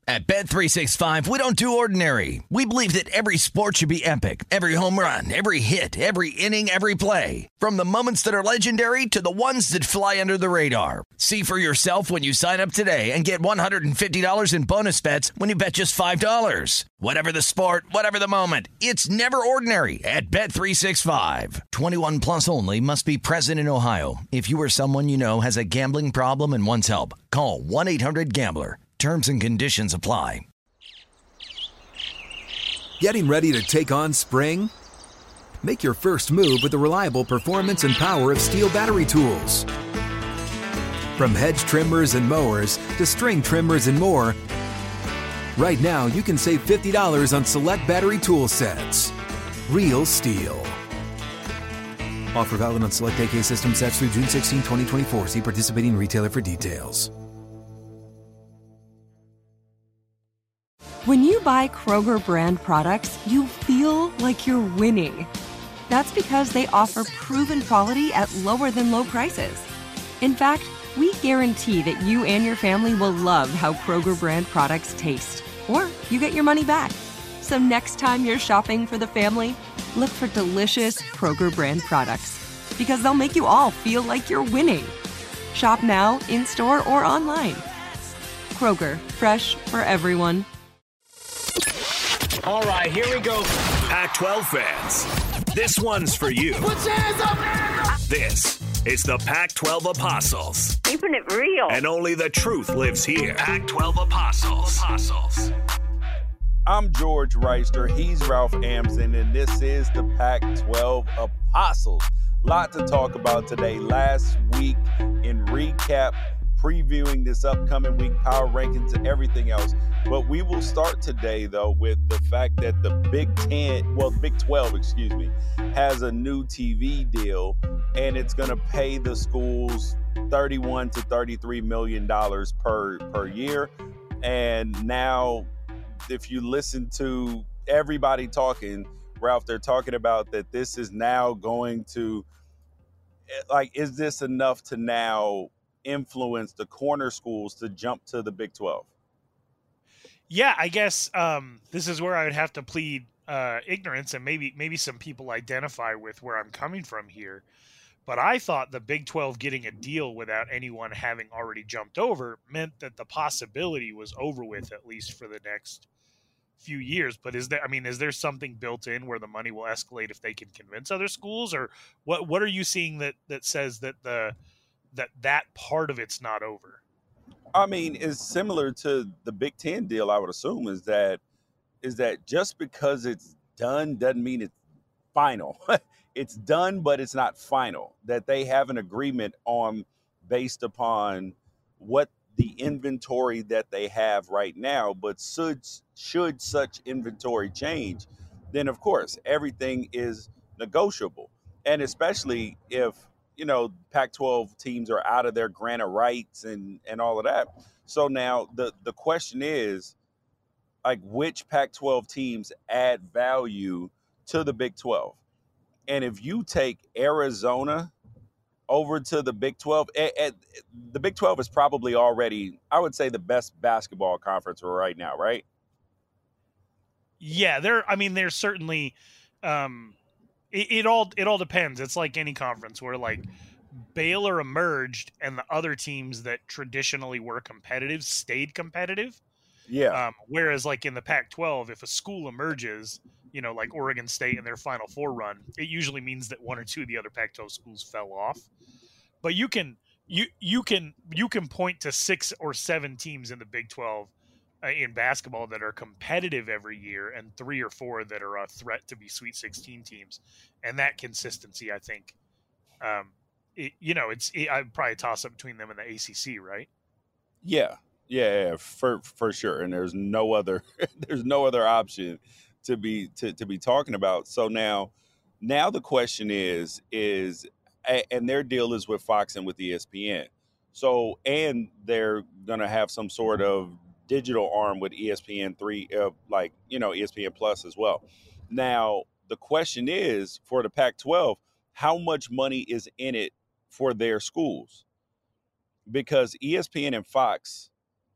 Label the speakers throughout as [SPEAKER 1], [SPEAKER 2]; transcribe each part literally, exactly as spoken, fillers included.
[SPEAKER 1] At Bet three sixty-five, we don't do ordinary. We believe that every sport should be epic. Every home run, every hit, every inning, every play. From the moments that are legendary to the ones that fly under the radar. See for yourself when you sign up today and get one hundred fifty dollars in bonus bets when you bet just five dollars. Whatever the sport, whatever the moment, it's never ordinary at Bet three sixty-five. twenty-one plus only. Must be present in Ohio. If you or someone you know has a gambling problem and wants help, call one eight hundred gambler. Terms and conditions apply.
[SPEAKER 2] Getting ready to take on spring? Make your first move with the reliable performance and power of Steel battery tools. From hedge trimmers and mowers to string trimmers and more, right now you can save fifty dollars on select battery tool sets. Real Steel. Offer valid on select A K system sets through June sixteenth, twenty twenty-four. See participating retailer for details.
[SPEAKER 3] When you buy Kroger brand products, you feel like you're winning. That's because they offer proven quality at lower than low prices. In fact, we guarantee that you and your family will love how Kroger brand products taste, or you get your money back. So next time you're shopping for the family, look for delicious Kroger brand products, because they'll make you all feel like you're winning. Shop now, in-store, or online. Kroger, fresh for everyone.
[SPEAKER 4] All right, here we go.
[SPEAKER 5] Pac twelve fans, this one's for you.
[SPEAKER 4] Put your hands up, man!
[SPEAKER 5] This is the Pac twelve Apostles.
[SPEAKER 6] Keeping it real.
[SPEAKER 5] And only the truth lives here. Pac twelve Apostles. Apostles.
[SPEAKER 7] I'm George Reister. He's Ralph Amson, and this is the Pac twelve Apostles. Lot to talk about today. Last week in recap, previewing this upcoming week, power rankings and everything else. But we will start today, though, with the fact that the Big Ten, well, Big twelve, excuse me, has a new T V deal, and it's going to pay the schools thirty-one to thirty-three million dollars per, per year. And now, if you listen to everybody talking, Ralph, they're talking about that this is now going to, like, is this enough to now influence the corner schools to jump to the Big twelve?
[SPEAKER 8] Yeah, I guess um, this is where I would have to plead uh, ignorance, and maybe maybe some people identify with where I'm coming from here. But I thought the Big twelve getting a deal without anyone having already jumped over meant that the possibility was over with, at least for the next few years. But is there, I mean, is there something built in where the money will escalate if they can convince other schools, or what? What are you seeing that that says that the that that part of it's not over?
[SPEAKER 7] I mean, it's similar to the Big Ten deal, I would assume, is that is that just because it's done doesn't mean it's final. It's done, but it's not final. That they have an agreement on based upon what the inventory that they have right now. But should, should such inventory change, then, of course, everything is negotiable. And especially if, you know, Pac twelve teams are out of their grant of rights and, and all of that. So now the, the question is, like, which Pac twelve teams add value to the Big twelve? And if you take Arizona over to the Big twelve, at, at, the Big twelve is probably already, I would say, the best basketball conference right now, right?
[SPEAKER 8] Yeah, there. I mean, there's certainly um, – It, it all it all depends. It's like any conference where, like, Baylor emerged and the other teams that traditionally were competitive stayed competitive.
[SPEAKER 7] Yeah.
[SPEAKER 8] Um, whereas, like, in the Pac twelve, if a school emerges, you know, like Oregon State in their Final Four run, it usually means that one or two of the other Pac twelve schools fell off. But you can you you can you can point to six or seven teams in the Big twelve uh, in basketball that are competitive every year, and three or four that are a threat to be Sweet sixteen teams. And that consistency, I think, um, it, you know, it's it, I'd probably toss up between them and the A C C, right?
[SPEAKER 7] Yeah, yeah, yeah, for for sure. And there's no other there's no other option to be to, to be talking about. So now, now the question is is and their deal is with Fox and with E S P N. So and they're gonna have some sort of digital arm with E S P N three, uh, like, you know, E S P N Plus as well. Now, the question is, for the Pac twelve, how much money is in it for their schools? Because E S P N and Fox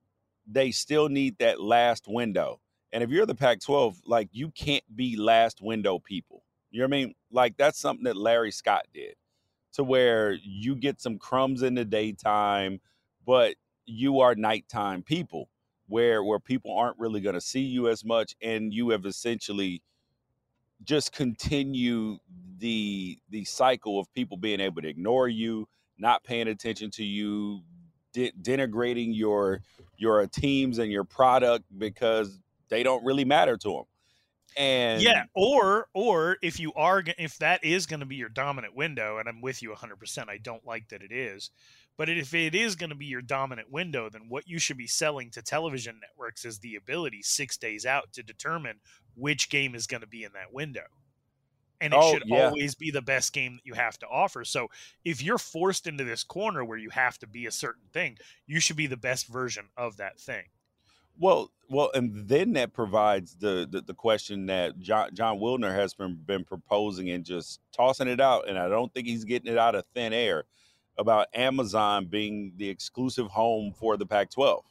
[SPEAKER 7] they still need that last window. And if you're the Pac twelve, like, you can't be last window people. You know what I mean? Like, that's something that Larry Scott did, to where you get some crumbs in the daytime, but you are nighttime people, where where people aren't really going to see you as much, and you have essentially just continue the the cycle of people being able to ignore you, not paying attention to you, de- denigrating your your teams and your product because they don't really matter to them. And
[SPEAKER 8] yeah, or or if you are g- if that is going to be your dominant window, and I'm with you one hundred percent, I don't like that it is, but if it is going to be your dominant window, then what you should be selling to television networks is the ability six days out to determine which game is going to be in that window. And it
[SPEAKER 7] Oh,
[SPEAKER 8] should
[SPEAKER 7] yeah.
[SPEAKER 8] always be the best game that you have to offer. So if you're forced into this corner where you have to be a certain thing, you should be the best version of that thing.
[SPEAKER 7] Well, well, and then that provides the the, the question that John, John Wilner has been, been proposing and just tossing it out, and I don't think he's getting it out of thin air, about Amazon being the exclusive home for the Pac twelve.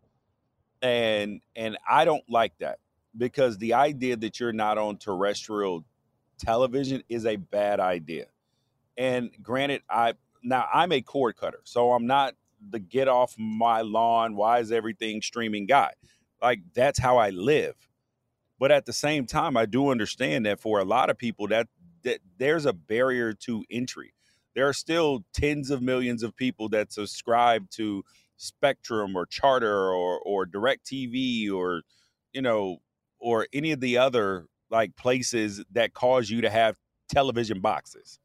[SPEAKER 7] And and I don't like that, because the idea that you're not on terrestrial television is a bad idea. And granted, I now I'm a cord cutter, so I'm not the get off my lawn, why is everything streaming guy. Like, that's how I live. But at the same time, I do understand that for a lot of people that that there's a barrier to entry. There are still tens of millions of people that subscribe to Spectrum or Charter or or DirecTV or, you know, or any of the other like places that cause you to have television boxes.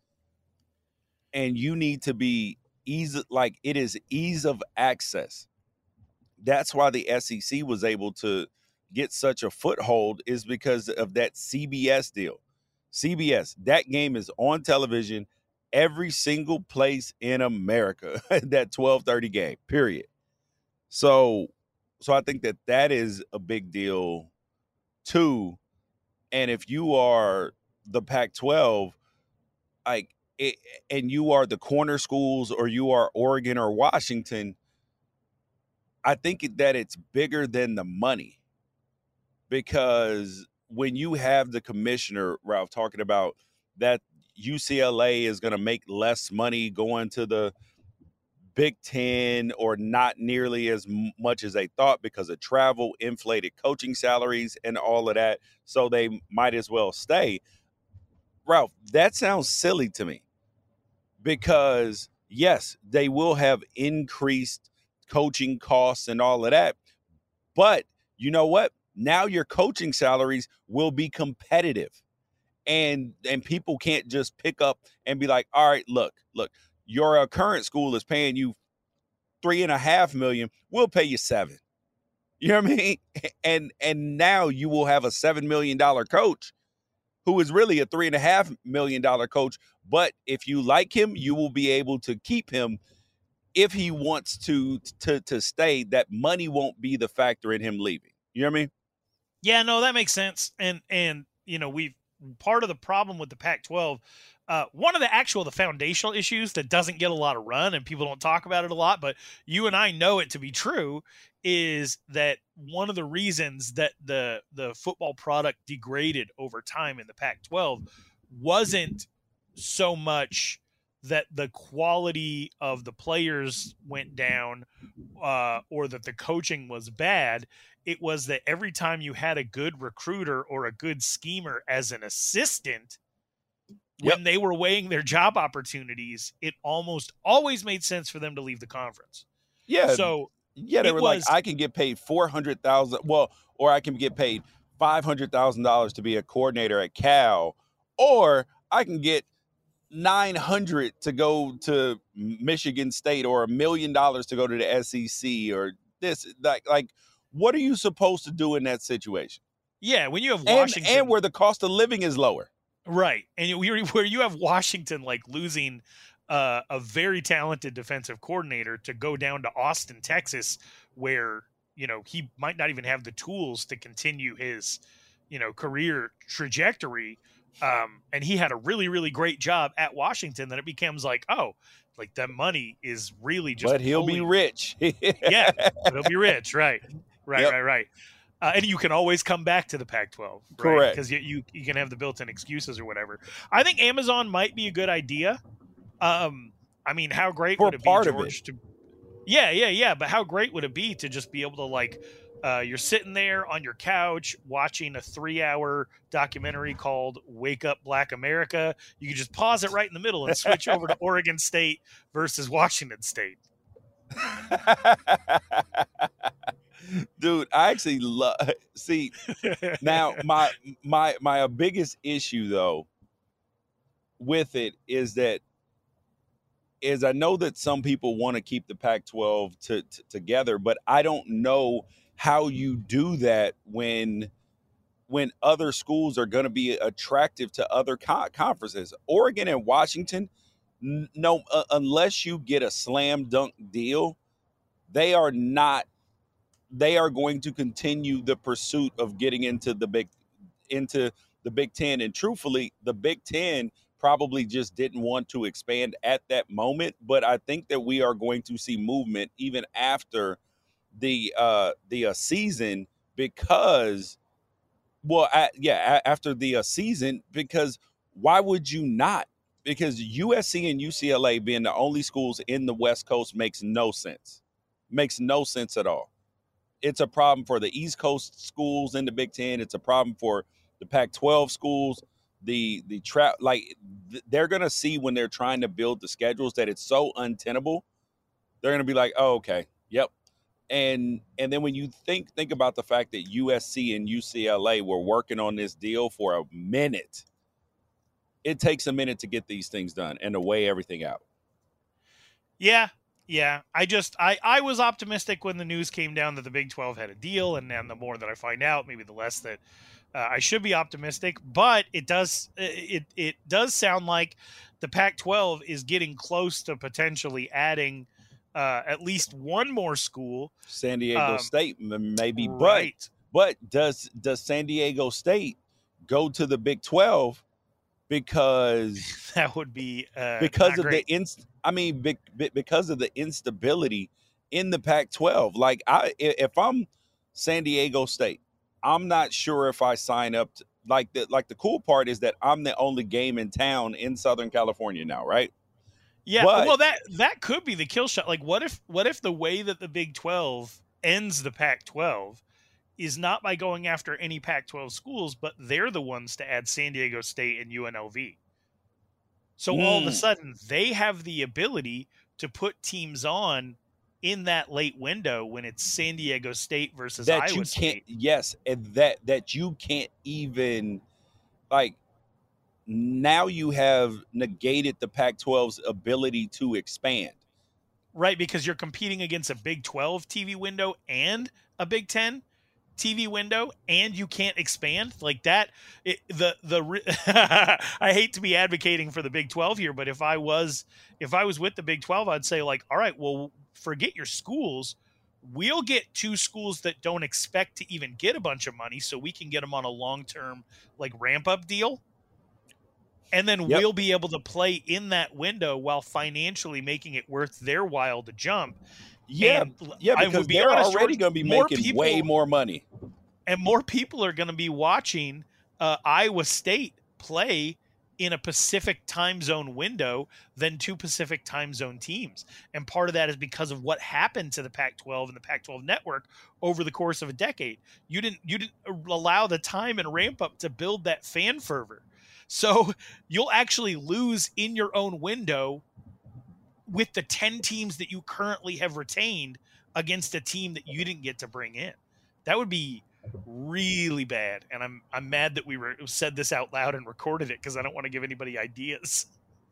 [SPEAKER 7] And you need to be easy, like, it is ease of access. That's why the S E C was able to get such a foothold, is because of that C B S deal. C B S, that game is on television every single place in America, that twelve thirty game, period. So, so I think that that is a big deal too. And if you are the Pac twelve, like, it, and you are the corner schools, or you are Oregon or Washington, I think that it's bigger than the money. Because when you have the commissioner, Ralph, talking about that U C L A is going to make less money going to the Big Ten, or not nearly as much as they thought because of travel, inflated coaching salaries, and all of that, so they might as well stay. Ralph, that sounds silly to me, because yes, they will have increased coaching costs and all of that, but you know what? Now your coaching salaries will be competitive, and and people can't just pick up and be like, all right, look, look, your uh, current school is paying you three and a half million. We'll pay you seven. You know what I mean? And and now you will have a seven million dollar coach who is really a three and a half million dollar coach. But if you like him, you will be able to keep him if he wants to to to stay. That money won't be the factor in him leaving. You know what I mean?
[SPEAKER 8] Yeah, no, that makes sense. And, and you know, we've part of the problem with the Pac twelve, uh, one of the actual, the foundational issues that doesn't get a lot of run and people don't talk about it a lot, but you and I know it to be true, is that one of the reasons that the, the football product degraded over time in the Pac twelve wasn't so much that the quality of the players went down, uh, or that the coaching was bad. It was that every time you had a good recruiter or a good schemer as an assistant, when
[SPEAKER 7] Yep.
[SPEAKER 8] they were weighing their job opportunities, it almost always made sense for them to leave the conference.
[SPEAKER 7] Yeah.
[SPEAKER 8] So
[SPEAKER 7] yeah, they
[SPEAKER 8] it
[SPEAKER 7] were
[SPEAKER 8] was-
[SPEAKER 7] like, I can get paid four hundred thousand. Well, or I can get paid five hundred thousand dollars to be a coordinator at Cal, or I can get nine hundred to go to Michigan State, or a million dollars to go to the S E C, or this, like, like, what are you supposed to do in that situation?
[SPEAKER 8] yeah, when you have
[SPEAKER 7] And,
[SPEAKER 8] Washington,
[SPEAKER 7] and where the cost of living is lower.
[SPEAKER 8] right, and you- where you have Washington like losing uh, a very talented defensive coordinator to go down to Austin, Texas, where you know he might not even have the tools to continue his you know career trajectory. Um, and he had a really, really great job at Washington. Then it becomes like, oh, Like that money is really just.
[SPEAKER 7] But he'll
[SPEAKER 8] pulling.
[SPEAKER 7] be rich.
[SPEAKER 8] Yeah, but he'll be rich. Right, right,
[SPEAKER 7] Yep.
[SPEAKER 8] right, right. Uh, and you can always come back to the Pac twelve, right?
[SPEAKER 7] Correct.
[SPEAKER 8] Because you, you you can have the built-in excuses or whatever. I think Amazon might be a good idea. Um, I mean, how great
[SPEAKER 7] For
[SPEAKER 8] would it be,
[SPEAKER 7] part of
[SPEAKER 8] George?
[SPEAKER 7] it.
[SPEAKER 8] To, yeah, yeah, yeah. But how great would it be to just be able to like, uh, you're sitting there on your couch watching a three-hour documentary called "Wake Up Black America." You can just pause it right in the middle and switch over to Oregon State versus Washington State.
[SPEAKER 7] Dude, I actually love see now my my my biggest issue though with it is that is I know that some people want to keep the Pac twelve to, to, together, but I don't know how you do that when when other schools are going to be attractive to other co- conferences. Oregon and Washington, n- no, uh, unless you get a slam dunk deal, they are not. They are going to continue the pursuit of getting into the big into the Big Ten. And truthfully, the Big Ten probably just didn't want to expand at that moment. But I think that we are going to see movement even after the uh, the uh, season because, well, I, yeah, a- after the uh, season, because why would you not? Because U S C and U C L A being the only schools in the West Coast makes no sense. Makes no sense at all. It's a problem for the East Coast schools in the Big Ten. It's a problem for the Pac twelve schools. The the trap like th- they're gonna see when they're trying to build the schedules that it's so untenable. They're gonna be like, oh, okay, yep. And and then when you think think about the fact that U S C and U C L A were working on this deal for a minute, it takes a minute to get these things done and to weigh everything out.
[SPEAKER 8] Yeah, yeah. I just I I was optimistic when the news came down that the Big twelve had a deal, and then the more that I find out, maybe the less that uh, I should be optimistic. But it does it it does sound like the Pac twelve is getting close to potentially adding uh, at least one more school.
[SPEAKER 7] San Diego
[SPEAKER 8] Um,
[SPEAKER 7] State, m- maybe,
[SPEAKER 8] Right.
[SPEAKER 7] but but does does San Diego State go to the Big twelve because
[SPEAKER 8] That would be uh,
[SPEAKER 7] because
[SPEAKER 8] not
[SPEAKER 7] of
[SPEAKER 8] great.
[SPEAKER 7] the inst I mean be, be- because of the instability in the Pac twelve? Like I i- if I'm San Diego State, I'm not sure if I sign up to, like the like the cool part is that I'm the only game in town in Southern California now, right?
[SPEAKER 8] Yeah,
[SPEAKER 7] But-
[SPEAKER 8] well, that that could be the kill shot. Like, what if what if the way that the Big twelve ends the Pac twelve is not by going after any Pac twelve schools, but they're the ones to add San Diego State and U N L V. So all of a
[SPEAKER 7] Mm.
[SPEAKER 8] sudden, they have the ability to put teams on in that late window when it's San Diego State versus
[SPEAKER 7] that
[SPEAKER 8] Iowa
[SPEAKER 7] you can't
[SPEAKER 8] State.
[SPEAKER 7] yes, and that that you can't even like now you have negated the Pac twelve's ability to expand.
[SPEAKER 8] Right, because you're competing against a Big twelve T V window and a Big ten T V window, and you can't expand like that. It, the the re- I hate to be advocating for the Big twelve here, but if I was if I was with the Big twelve, I'd say like, all right, well, forget your schools. We'll get two schools that don't expect to even get a bunch of money, so we can get them on a long term like ramp up deal. And then
[SPEAKER 7] Yep.
[SPEAKER 8] we'll be able to play in that window while financially making it worth their while to jump.
[SPEAKER 7] Yeah,
[SPEAKER 8] And l-
[SPEAKER 7] yeah,
[SPEAKER 8] I
[SPEAKER 7] because
[SPEAKER 8] would be
[SPEAKER 7] they're
[SPEAKER 8] honest,
[SPEAKER 7] already
[SPEAKER 8] George,
[SPEAKER 7] going to be
[SPEAKER 8] more
[SPEAKER 7] making
[SPEAKER 8] people-
[SPEAKER 7] way more money.
[SPEAKER 8] And more people are going to be watching uh, Iowa State play in a Pacific time zone window than two Pacific time zone teams. And part of that is because of what happened to the Pac twelve and the Pac twelve network over the course of a decade. You didn't you didn't allow the time and ramp up to build that fan fervor. So you'll actually lose in your own window with the ten teams that you currently have retained against a team that you didn't get to bring in. That would be really bad. And I'm I'm mad that we were said this out loud and recorded it because I don't want to give anybody ideas.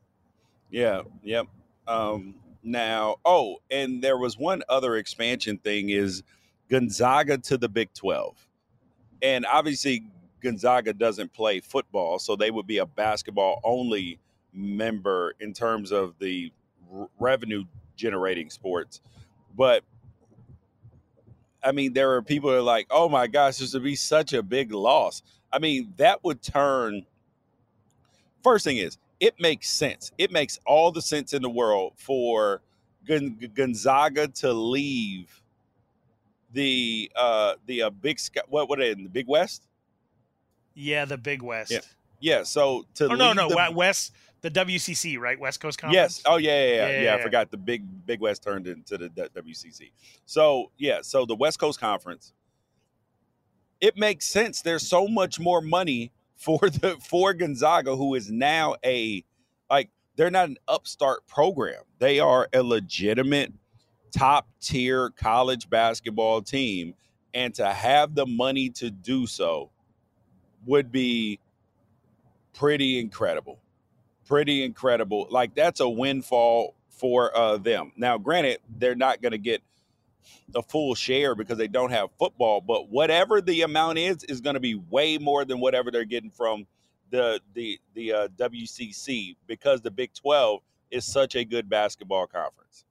[SPEAKER 7] Yeah, yep. Um, now, oh, and there was one other expansion thing is Gonzaga to the Big twelve. And obviously Gonzaga doesn't play football, so they would be a basketball only member in terms of the r- revenue generating sports. But I mean, there are people that are like, oh my gosh, this would be such a big loss. I mean, that would turn. First thing is, it makes sense. It makes all the sense in the world for Gon- Gonzaga to leave the uh, the uh, big Sky, what what are they in the Big West?
[SPEAKER 8] Yeah, the Big West.
[SPEAKER 7] Yeah, yeah. So to
[SPEAKER 8] Oh
[SPEAKER 7] leave
[SPEAKER 8] no, no,
[SPEAKER 7] the,
[SPEAKER 8] Wa- West, the W C C, right? West Coast Conference.
[SPEAKER 7] yes. Oh yeah, yeah, yeah,
[SPEAKER 8] Yeah,
[SPEAKER 7] yeah.
[SPEAKER 8] yeah,
[SPEAKER 7] I
[SPEAKER 8] yeah.
[SPEAKER 7] forgot the big Big West turned into the D- W C C. So yeah, so the West Coast Conference. It makes sense. There's so much more money for the for Gonzaga, who is now a like they're not an upstart program. They are a legitimate top tier college basketball team, and to have the money to do so would be pretty incredible. Pretty incredible. Like that's a windfall for uh, them. Now, granted, they're not going to get the full share because they don't have football, but whatever the amount is is going to be way more than whatever they're getting from the the the uh, W C C because the Big twelve is such a good basketball conference.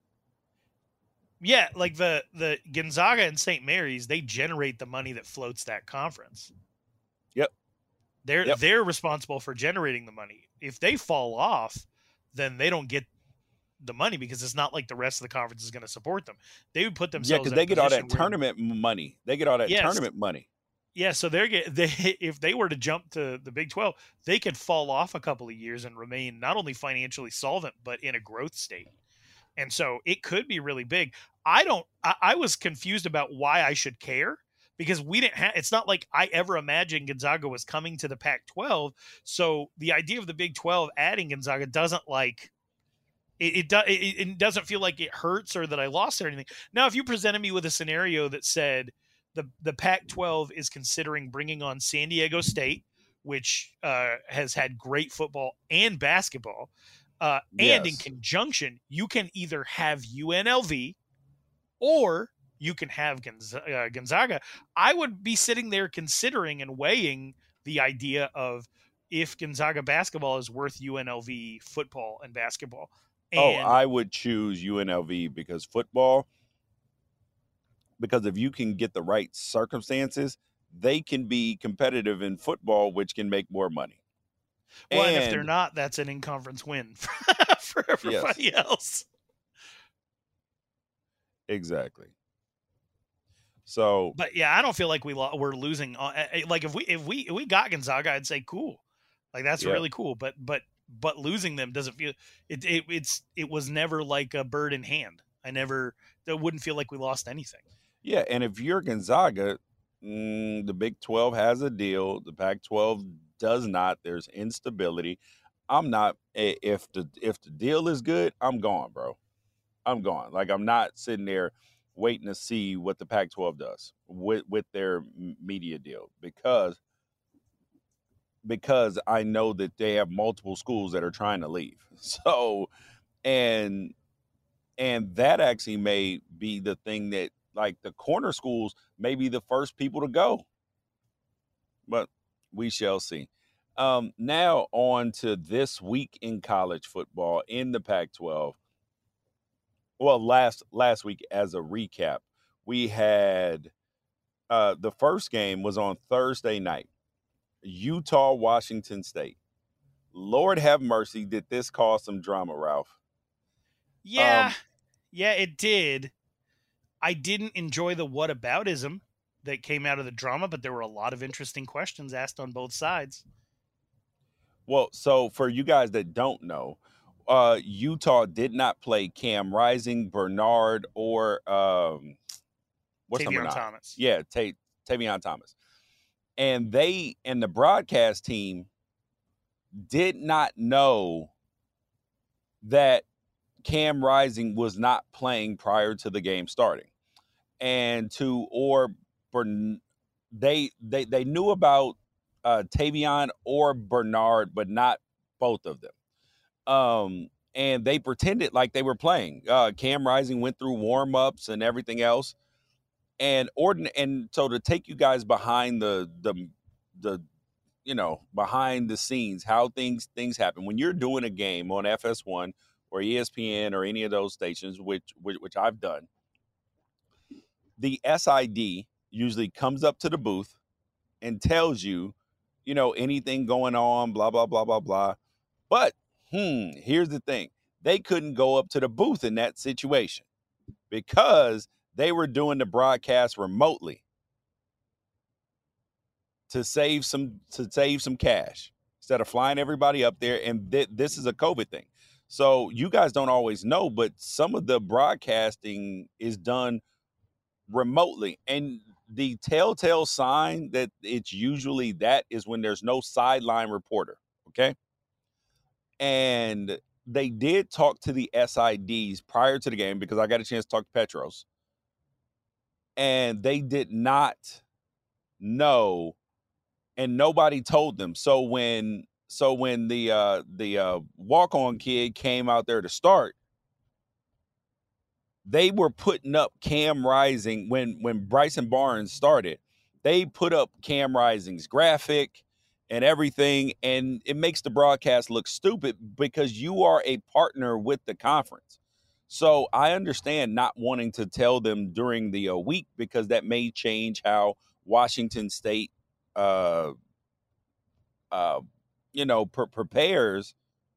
[SPEAKER 8] Yeah, like the the Gonzaga and Saint Mary's, they generate the money that floats that conference.
[SPEAKER 7] Yep.
[SPEAKER 8] They're
[SPEAKER 7] Yep.
[SPEAKER 8] they're responsible for generating the money. If they fall off, then they don't get the money because it's not like the rest of the conference is going to support them. They would put
[SPEAKER 7] Yeah,
[SPEAKER 8] themselves
[SPEAKER 7] because
[SPEAKER 8] in
[SPEAKER 7] they
[SPEAKER 8] a
[SPEAKER 7] get all that
[SPEAKER 8] position where-
[SPEAKER 7] tournament money. They get all that
[SPEAKER 8] Yes.
[SPEAKER 7] tournament money.
[SPEAKER 8] Yeah, so they're get they if they were to jump to the Big twelve, they could fall off a couple of years and remain not only financially solvent but in a growth state. And so it could be really big. I don't I, I was confused about why I should care because we didn't have it's not like I ever imagined Gonzaga was coming to the Pac twelve. So the idea of the Big twelve adding Gonzaga doesn't like it it, do, it it doesn't feel like it hurts or that I lost or anything. Now, if you presented me with a scenario that said the the Pac twelve is considering bringing on San Diego State, which uh, has had great football and basketball, uh, and in
[SPEAKER 7] Yes.
[SPEAKER 8] conjunction, you can either have U N L V or you can have Gonzaga, uh, Gonzaga. I would be sitting there considering and weighing the idea of if Gonzaga basketball is worth U N L V football and basketball. And
[SPEAKER 7] Oh, I would choose U N L V because football, because if you can get the right circumstances, they can be competitive in football, which can make more money.
[SPEAKER 8] well, and if they're
[SPEAKER 7] And-
[SPEAKER 8] not, that's an in-conference win for everybody else.
[SPEAKER 7] Exactly. So
[SPEAKER 8] But yeah, I don't feel like we lo- we're losing. Uh, uh, like if we if we if we got Gonzaga, I'd say cool, like that's
[SPEAKER 7] Yeah.
[SPEAKER 8] really cool. But but but losing them doesn't feel it, it. It's it was never like a bird in hand. I never. It wouldn't feel like we lost anything.
[SPEAKER 7] yeah, and if you're Gonzaga, mm, the Big twelve has a deal. The Pac twelve does not. There's instability. I'm not. i- If the if the deal is good, I'm gone, bro. I'm gone. Like I'm not sitting there waiting to see what the Pac twelve does with with their m- media deal because because I know that they have multiple schools that are trying to leave. So and and that actually may be the thing that like the corner schools may be the first people to go. But we shall see. Um, now on to this week in college football in the Pac twelve. Well, last last week as a recap, we had uh, the first game was on Thursday night. Utah, Washington State. Lord have mercy, did this cause some drama, Ralph?
[SPEAKER 8] Yeah,
[SPEAKER 7] Um,
[SPEAKER 8] yeah, it did. I didn't enjoy the whataboutism that came out of the drama, but there were a lot of interesting questions asked on both sides.
[SPEAKER 7] Well, so for you guys that don't know, uh, Utah did not play Cam Rising, Bernard, or um, what's number
[SPEAKER 8] Tavion
[SPEAKER 7] nine?
[SPEAKER 8] Thomas.
[SPEAKER 7] Yeah, Ta- Tavion Thomas. And they and the broadcast team did not know that Cam Rising was not playing prior to the game starting. And to or Bern, they they they knew about uh, Tavion or Bernard, but not both of them. Um, and they pretended like they were playing. Uh, Cam Rising went through warm ups and everything else. And ordin and so to take you guys behind the the the you know behind the scenes, how things things happen when you're doing a game on F S one or E S P N or any of those stations, which which, which I've done. The S I D usually comes up to the booth and tells you, you know, anything going on, blah blah blah blah blah. But Hmm, here's the thing. They couldn't go up to the booth in that situation because they were doing the broadcast remotely to save some to save some cash instead of flying everybody up there. And th- this is a COVID thing. So you guys don't always know, but some of the broadcasting is done remotely. And the telltale sign that it's usually that is when there's no sideline reporter. Okay. And they did talk to the S I Ds prior to the game because I got a chance to talk to Petros. And they did not know, and nobody told them. So when so when the uh, the uh, walk-on kid came out there to start, they were putting up Cam Rising when when Bryson Barnes started. They put up Cam Rising's graphic and everything, and it makes the broadcast look stupid because you are a partner with the conference. So I understand not wanting to tell them during the uh, week because that may change how Washington State, uh, uh, you know, pre- prepares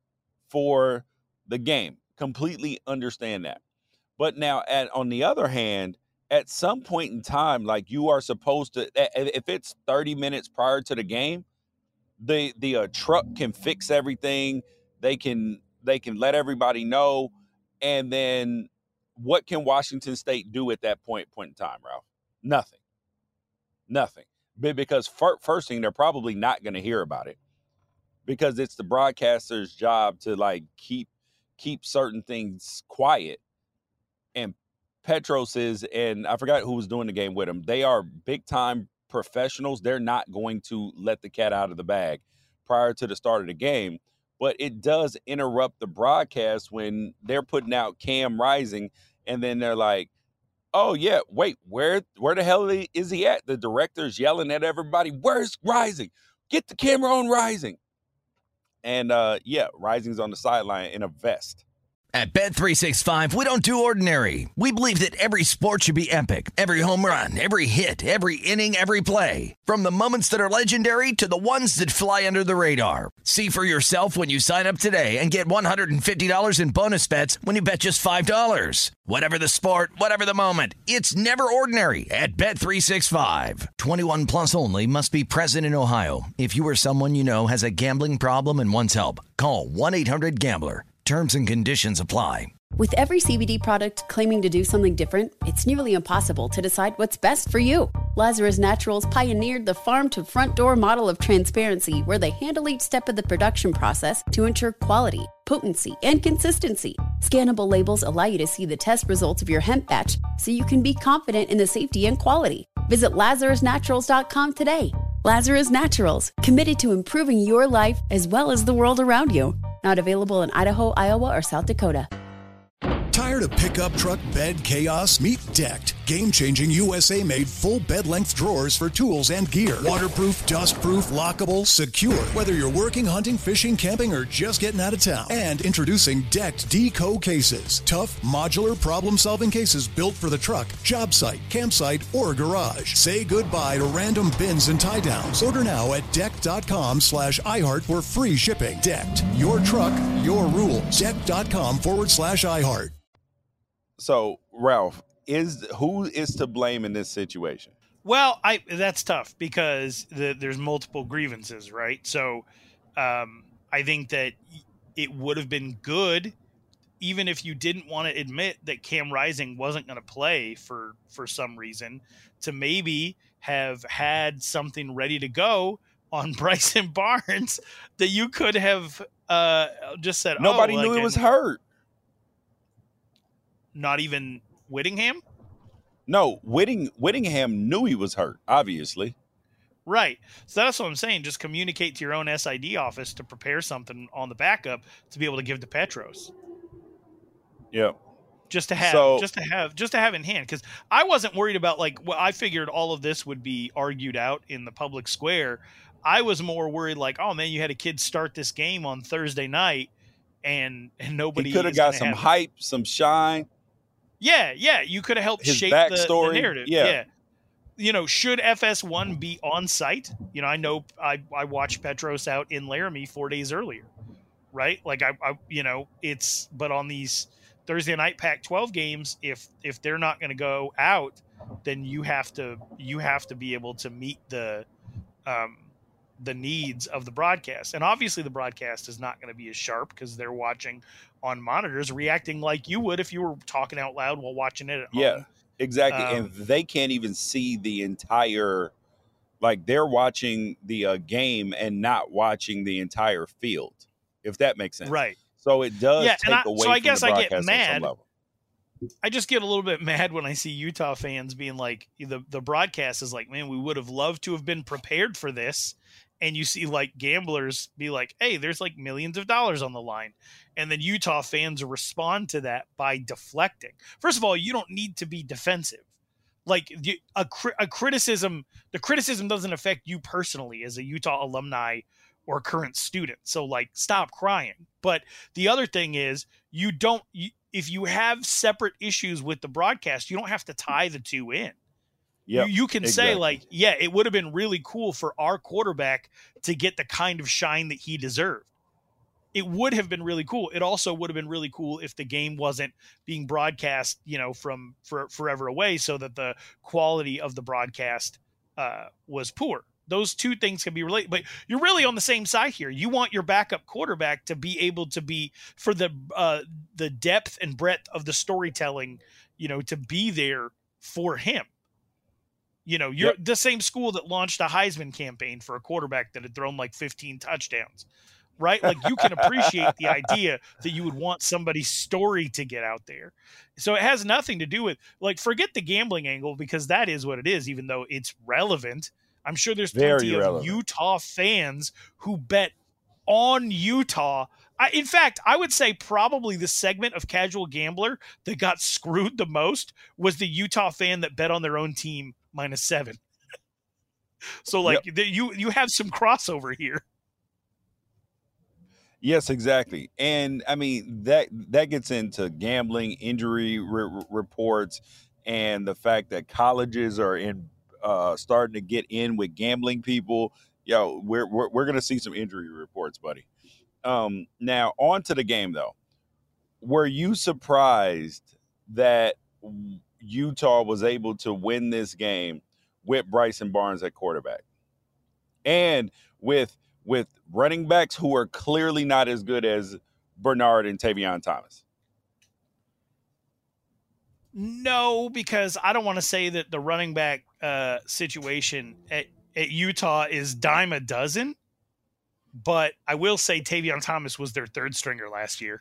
[SPEAKER 7] for the game. Completely understand that. But now, at, on the other hand, at some point in time, like you are supposed to, if it's thirty minutes prior to the game, the the uh, truck can fix everything. They can they can let everybody know, and then what can Washington State do at that point point in time, Ralph? Nothing, nothing. Because for, first thing, they're probably not going to hear about it because it's the broadcaster's job to like keep keep certain things quiet. And Petros is, and I forgot who was doing the game with him. They are big time professionals. They're not going to let the cat out of the bag prior to the start of the game. But it does interrupt the broadcast when they're putting out Cam Rising, and then they're like, "Oh yeah, wait, where where the hell is he at?" The director's yelling at everybody, "Where's Rising? Get the camera on Rising!" And uh, yeah, Rising's on the sideline in a vest.
[SPEAKER 1] At Bet three sixty-five, we don't do ordinary. We believe that every sport should be epic. Every home run, every hit, every inning, every play. From the moments that are legendary to the ones that fly under the radar. See for yourself when you sign up today and get one hundred fifty dollars in bonus bets when you bet just five dollars. Whatever the sport, whatever the moment, it's never ordinary at Bet three sixty-five. twenty-one plus only. Must be present in Ohio. If you or someone you know has a gambling problem and wants help, call one eight hundred gambler. Terms and conditions apply.
[SPEAKER 6] With every C B D product claiming to do something different, it's nearly impossible to decide what's best for you. Lazarus Naturals pioneered the farm-to-front-door model of transparency where they handle each step of the production process to ensure quality, potency, and consistency. Scannable labels allow you to see the test results of your hemp batch so you can be confident in the safety and quality. Visit lazarus naturals dot com today. Lazarus Naturals, committed to improving your life as well as the world around you. Not available in Idaho, Iowa, or South Dakota.
[SPEAKER 9] Tired of pickup truck bed chaos? Meet Decked. Game-changing U S A-made full bed-length drawers for tools and gear. Waterproof, dust-proof, lockable, secure. Whether you're working, hunting, fishing, camping, or just getting out of town. And introducing Decked Deco cases. Tough, modular, problem-solving cases built for the truck, job site, campsite, or garage. Say goodbye to random bins and tie-downs. Order now at decked.com slash iHeart for free shipping. Decked. Your truck, your rules. Decked.com forward slash iHeart.
[SPEAKER 7] So, Ralph, is who is to blame in this situation?
[SPEAKER 8] Well, I that's tough because the, there's multiple grievances, right? So um, I think that it would have been good, even if you didn't want to admit that Cam Rising wasn't going to play for, for some reason, to maybe have had something ready to go on Bryson Barnes that you could have uh, just said,
[SPEAKER 7] Nobody
[SPEAKER 8] oh,
[SPEAKER 7] knew
[SPEAKER 8] like,
[SPEAKER 7] he was hurt.
[SPEAKER 8] Not even Whittingham?
[SPEAKER 7] No, Whitting, Whittingham knew he was hurt, obviously.
[SPEAKER 8] Right. So that's what I'm saying. Just communicate to your own S I D office to prepare something on the backup to be able to give to Petros.
[SPEAKER 7] Yeah.
[SPEAKER 8] Just to have,
[SPEAKER 7] so,
[SPEAKER 8] just to have, just to have in hand. Because I wasn't worried about like, well, I figured all of this would be argued out in the public square. I was more worried like, oh man, you had a kid start this game on Thursday night and, and nobody
[SPEAKER 7] he could have got some
[SPEAKER 8] have
[SPEAKER 7] hype, some shine.
[SPEAKER 8] Yeah, yeah, you could have helped
[SPEAKER 7] His
[SPEAKER 8] shape the,
[SPEAKER 7] backstory,
[SPEAKER 8] the narrative.
[SPEAKER 7] yeah.
[SPEAKER 8] yeah, you know, should F S one be on site? You know, I know I I watched Petros out in Laramie four days earlier. right? Like I, I you know, it's but on these Thursday night Pac twelve games, if if they're not going to go out, then you have to you have to be able to meet the um, the needs of the broadcast. And obviously the broadcast is not going to be as sharp because they're watching on monitors, reacting like you would if you were talking out loud while watching it at
[SPEAKER 7] Yeah,
[SPEAKER 8] home.
[SPEAKER 7] exactly.
[SPEAKER 8] Um,
[SPEAKER 7] And they can't even see the entire, like they're watching the uh, game and not watching the entire field, if that makes sense.
[SPEAKER 8] Right.
[SPEAKER 7] So it does
[SPEAKER 8] Yeah,
[SPEAKER 7] take
[SPEAKER 8] and I-
[SPEAKER 7] away
[SPEAKER 8] so I
[SPEAKER 7] from
[SPEAKER 8] guess
[SPEAKER 7] the
[SPEAKER 8] I
[SPEAKER 7] broadcast
[SPEAKER 8] get
[SPEAKER 7] on
[SPEAKER 8] mad.
[SPEAKER 7] some level.
[SPEAKER 8] I just get a little bit mad when I see Utah fans being like, the, the broadcast is like, man, we would have loved to have been prepared for this. And you see like gamblers be like, hey, there's like millions of dollars on the line. And then Utah fans respond to that by deflecting. First of all, you don't need to be defensive. Like you, a, a criticism, the criticism doesn't affect you personally as a Utah alumni or current student. So like, stop crying. But the other thing is you don't, you, if you have separate issues with the broadcast, you don't have to tie the two in.
[SPEAKER 7] Yep,
[SPEAKER 8] you, you can
[SPEAKER 7] exactly.
[SPEAKER 8] say like, yeah, it would have been really cool for our quarterback to get the kind of shine that he deserved. It would have been really cool. It also would have been really cool if the game wasn't being broadcast, you know, from for, forever away, so that the quality of the broadcast uh, was poor. Those two things can be related, but you're really on the same side here. You want your backup quarterback to be able to be for the uh, the depth and breadth of the storytelling, you know, to be there for him. You know, you're
[SPEAKER 7] Yep.
[SPEAKER 8] the same school that launched a Heisman campaign for a quarterback that had thrown like fifteen touchdowns, right? Like you can appreciate the idea that you would want somebody's story to get out there. So it has nothing to do with like, forget the gambling angle because that is what it is, even though it's relevant. I'm sure there's
[SPEAKER 7] Very
[SPEAKER 8] plenty of
[SPEAKER 7] relevant.
[SPEAKER 8] Utah fans who bet on Utah. I, in fact, I would say probably the segment of casual gambler that got screwed the most was the Utah fan that bet on their own team minus seven. So like
[SPEAKER 7] Yep.
[SPEAKER 8] the, you, you have some crossover here.
[SPEAKER 7] Yes, exactly. And I mean, that that gets into gambling, injury re- reports, and the fact that colleges are in uh, starting to get in with gambling people. Yo, we're we're, we're going to see some injury reports, buddy. Um, now, on to the game, though. Were you surprised that Utah was able to win this game with Bryson Barnes at quarterback? And with with running backs who are clearly not as good as Bernard and Tavion Thomas?
[SPEAKER 8] No, because I don't want to say that the running back uh, situation at, at Utah is dime a dozen, but I will say Tavion Thomas was their third stringer last year.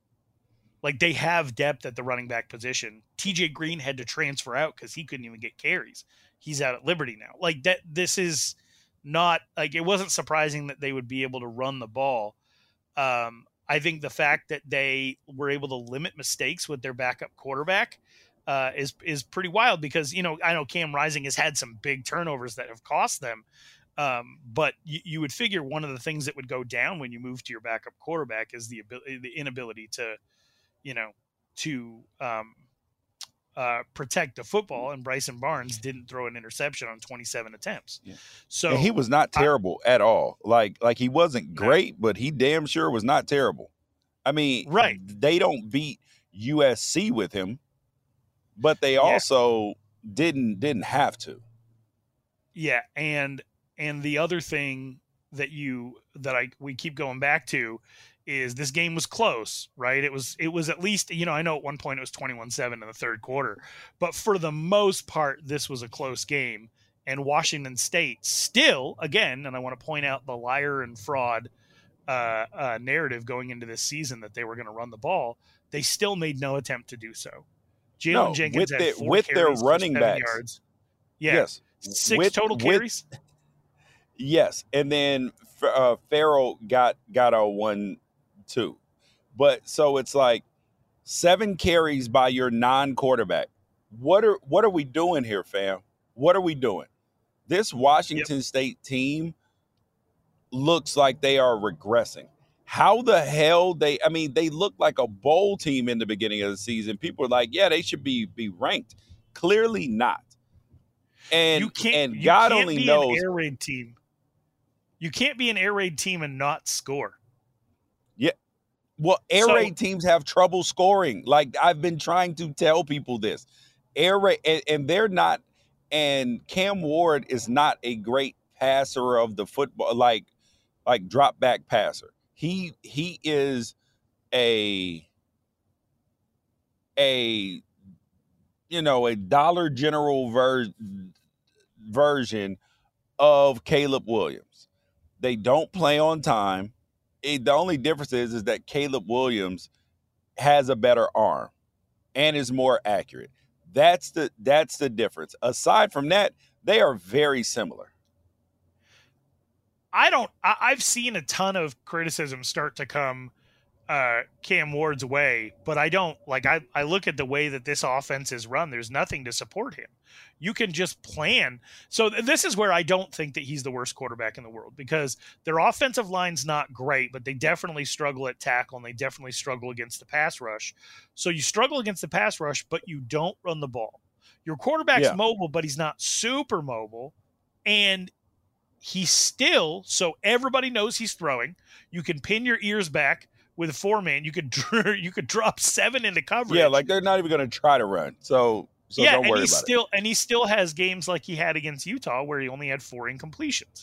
[SPEAKER 8] Like they have depth at the running back position. T J Green had to transfer out because he couldn't even get carries. He's out at Liberty now. Like that, this is not like, it wasn't surprising that they would be able to run the ball. Um, I think the fact that they were able to limit mistakes with their backup quarterback uh, is is pretty wild because, you know, I know Cam Rising has had some big turnovers that have cost them, um, but you, you would figure one of the things that would go down when you move to your backup quarterback is the ability, the inability to, you know, to um, uh, protect the football. And Bryson Barnes didn't throw an interception on twenty-seven attempts.
[SPEAKER 7] Yeah.
[SPEAKER 8] So
[SPEAKER 7] And he was not terrible I, at all. Like, like he wasn't great, no. but he damn sure was not terrible. I mean,
[SPEAKER 8] right.
[SPEAKER 7] They don't beat U S C with him, but they
[SPEAKER 8] yeah.
[SPEAKER 7] also didn't didn't have to.
[SPEAKER 8] Yeah, and and the other thing that you that I we keep going back to is this game was close, right? It was it was at least, you know, I know at one point it was twenty-one seven in the third quarter, but for the most part, this was a close game. And Washington State still, again, and I want to point out the liar and fraud uh, uh, narrative going into this season that they were going to run the ball, they still made no attempt to do so. Jalen
[SPEAKER 7] no,
[SPEAKER 8] Jenkins
[SPEAKER 7] with
[SPEAKER 8] had
[SPEAKER 7] the,
[SPEAKER 8] four
[SPEAKER 7] with their
[SPEAKER 8] carries
[SPEAKER 7] running
[SPEAKER 8] for seven
[SPEAKER 7] backs.
[SPEAKER 8] yards. Yeah.
[SPEAKER 7] Yes.
[SPEAKER 8] Six
[SPEAKER 7] with,
[SPEAKER 8] total carries?
[SPEAKER 7] With, yes. And then uh, Farrell got, got a one, two. But so it's like seven carries by your non-quarterback. What are what are we doing here, fam? What are we doing? This Washington yep. State team looks like they are regressing. How the hell they – I mean, they look like a bowl team in the beginning of the season. People are like, yeah, they should be be ranked. Clearly not. And,
[SPEAKER 8] you can't,
[SPEAKER 7] and
[SPEAKER 8] you
[SPEAKER 7] God
[SPEAKER 8] can't
[SPEAKER 7] only
[SPEAKER 8] be
[SPEAKER 7] knows.
[SPEAKER 8] An air raid team. You can't be an air raid team and not score.
[SPEAKER 7] Yeah, Well, air
[SPEAKER 8] So-
[SPEAKER 7] raid teams have trouble scoring. Like, I've been trying to tell people this. Air raid, and, and they're not, and Cam Ward is not a great passer of the football, like, like drop back passer. He he is a a you know a Dollar General ver- version of Caleb Williams. They don't play on time. It, the only difference is, is that Caleb Williams has a better arm and is more accurate. That's the that's the difference. Aside from that, they are very similar.
[SPEAKER 8] I don't. I, I've seen a ton of criticism start to come uh, Cam Ward's way, but I don't like. I I look at the way that this offense is run. There's nothing to support him. You can just plan. So th- this is where I don't think that he's the worst quarterback in the world, because their offensive line's not great, but they definitely struggle at tackle and they definitely struggle against the pass rush. So you struggle against the pass rush, but you don't run the ball. Your quarterback's
[SPEAKER 7] Yeah.
[SPEAKER 8] mobile, but he's not super mobile, and he's still, so everybody knows he's throwing. You can pin your ears back with a four man. You could you could drop seven into coverage.
[SPEAKER 7] Yeah, like they're not even going to try to run. So so
[SPEAKER 8] yeah,
[SPEAKER 7] don't
[SPEAKER 8] and
[SPEAKER 7] worry
[SPEAKER 8] he
[SPEAKER 7] about
[SPEAKER 8] still and he still has games like he had against Utah where he only had four incompletions.
[SPEAKER 7] it.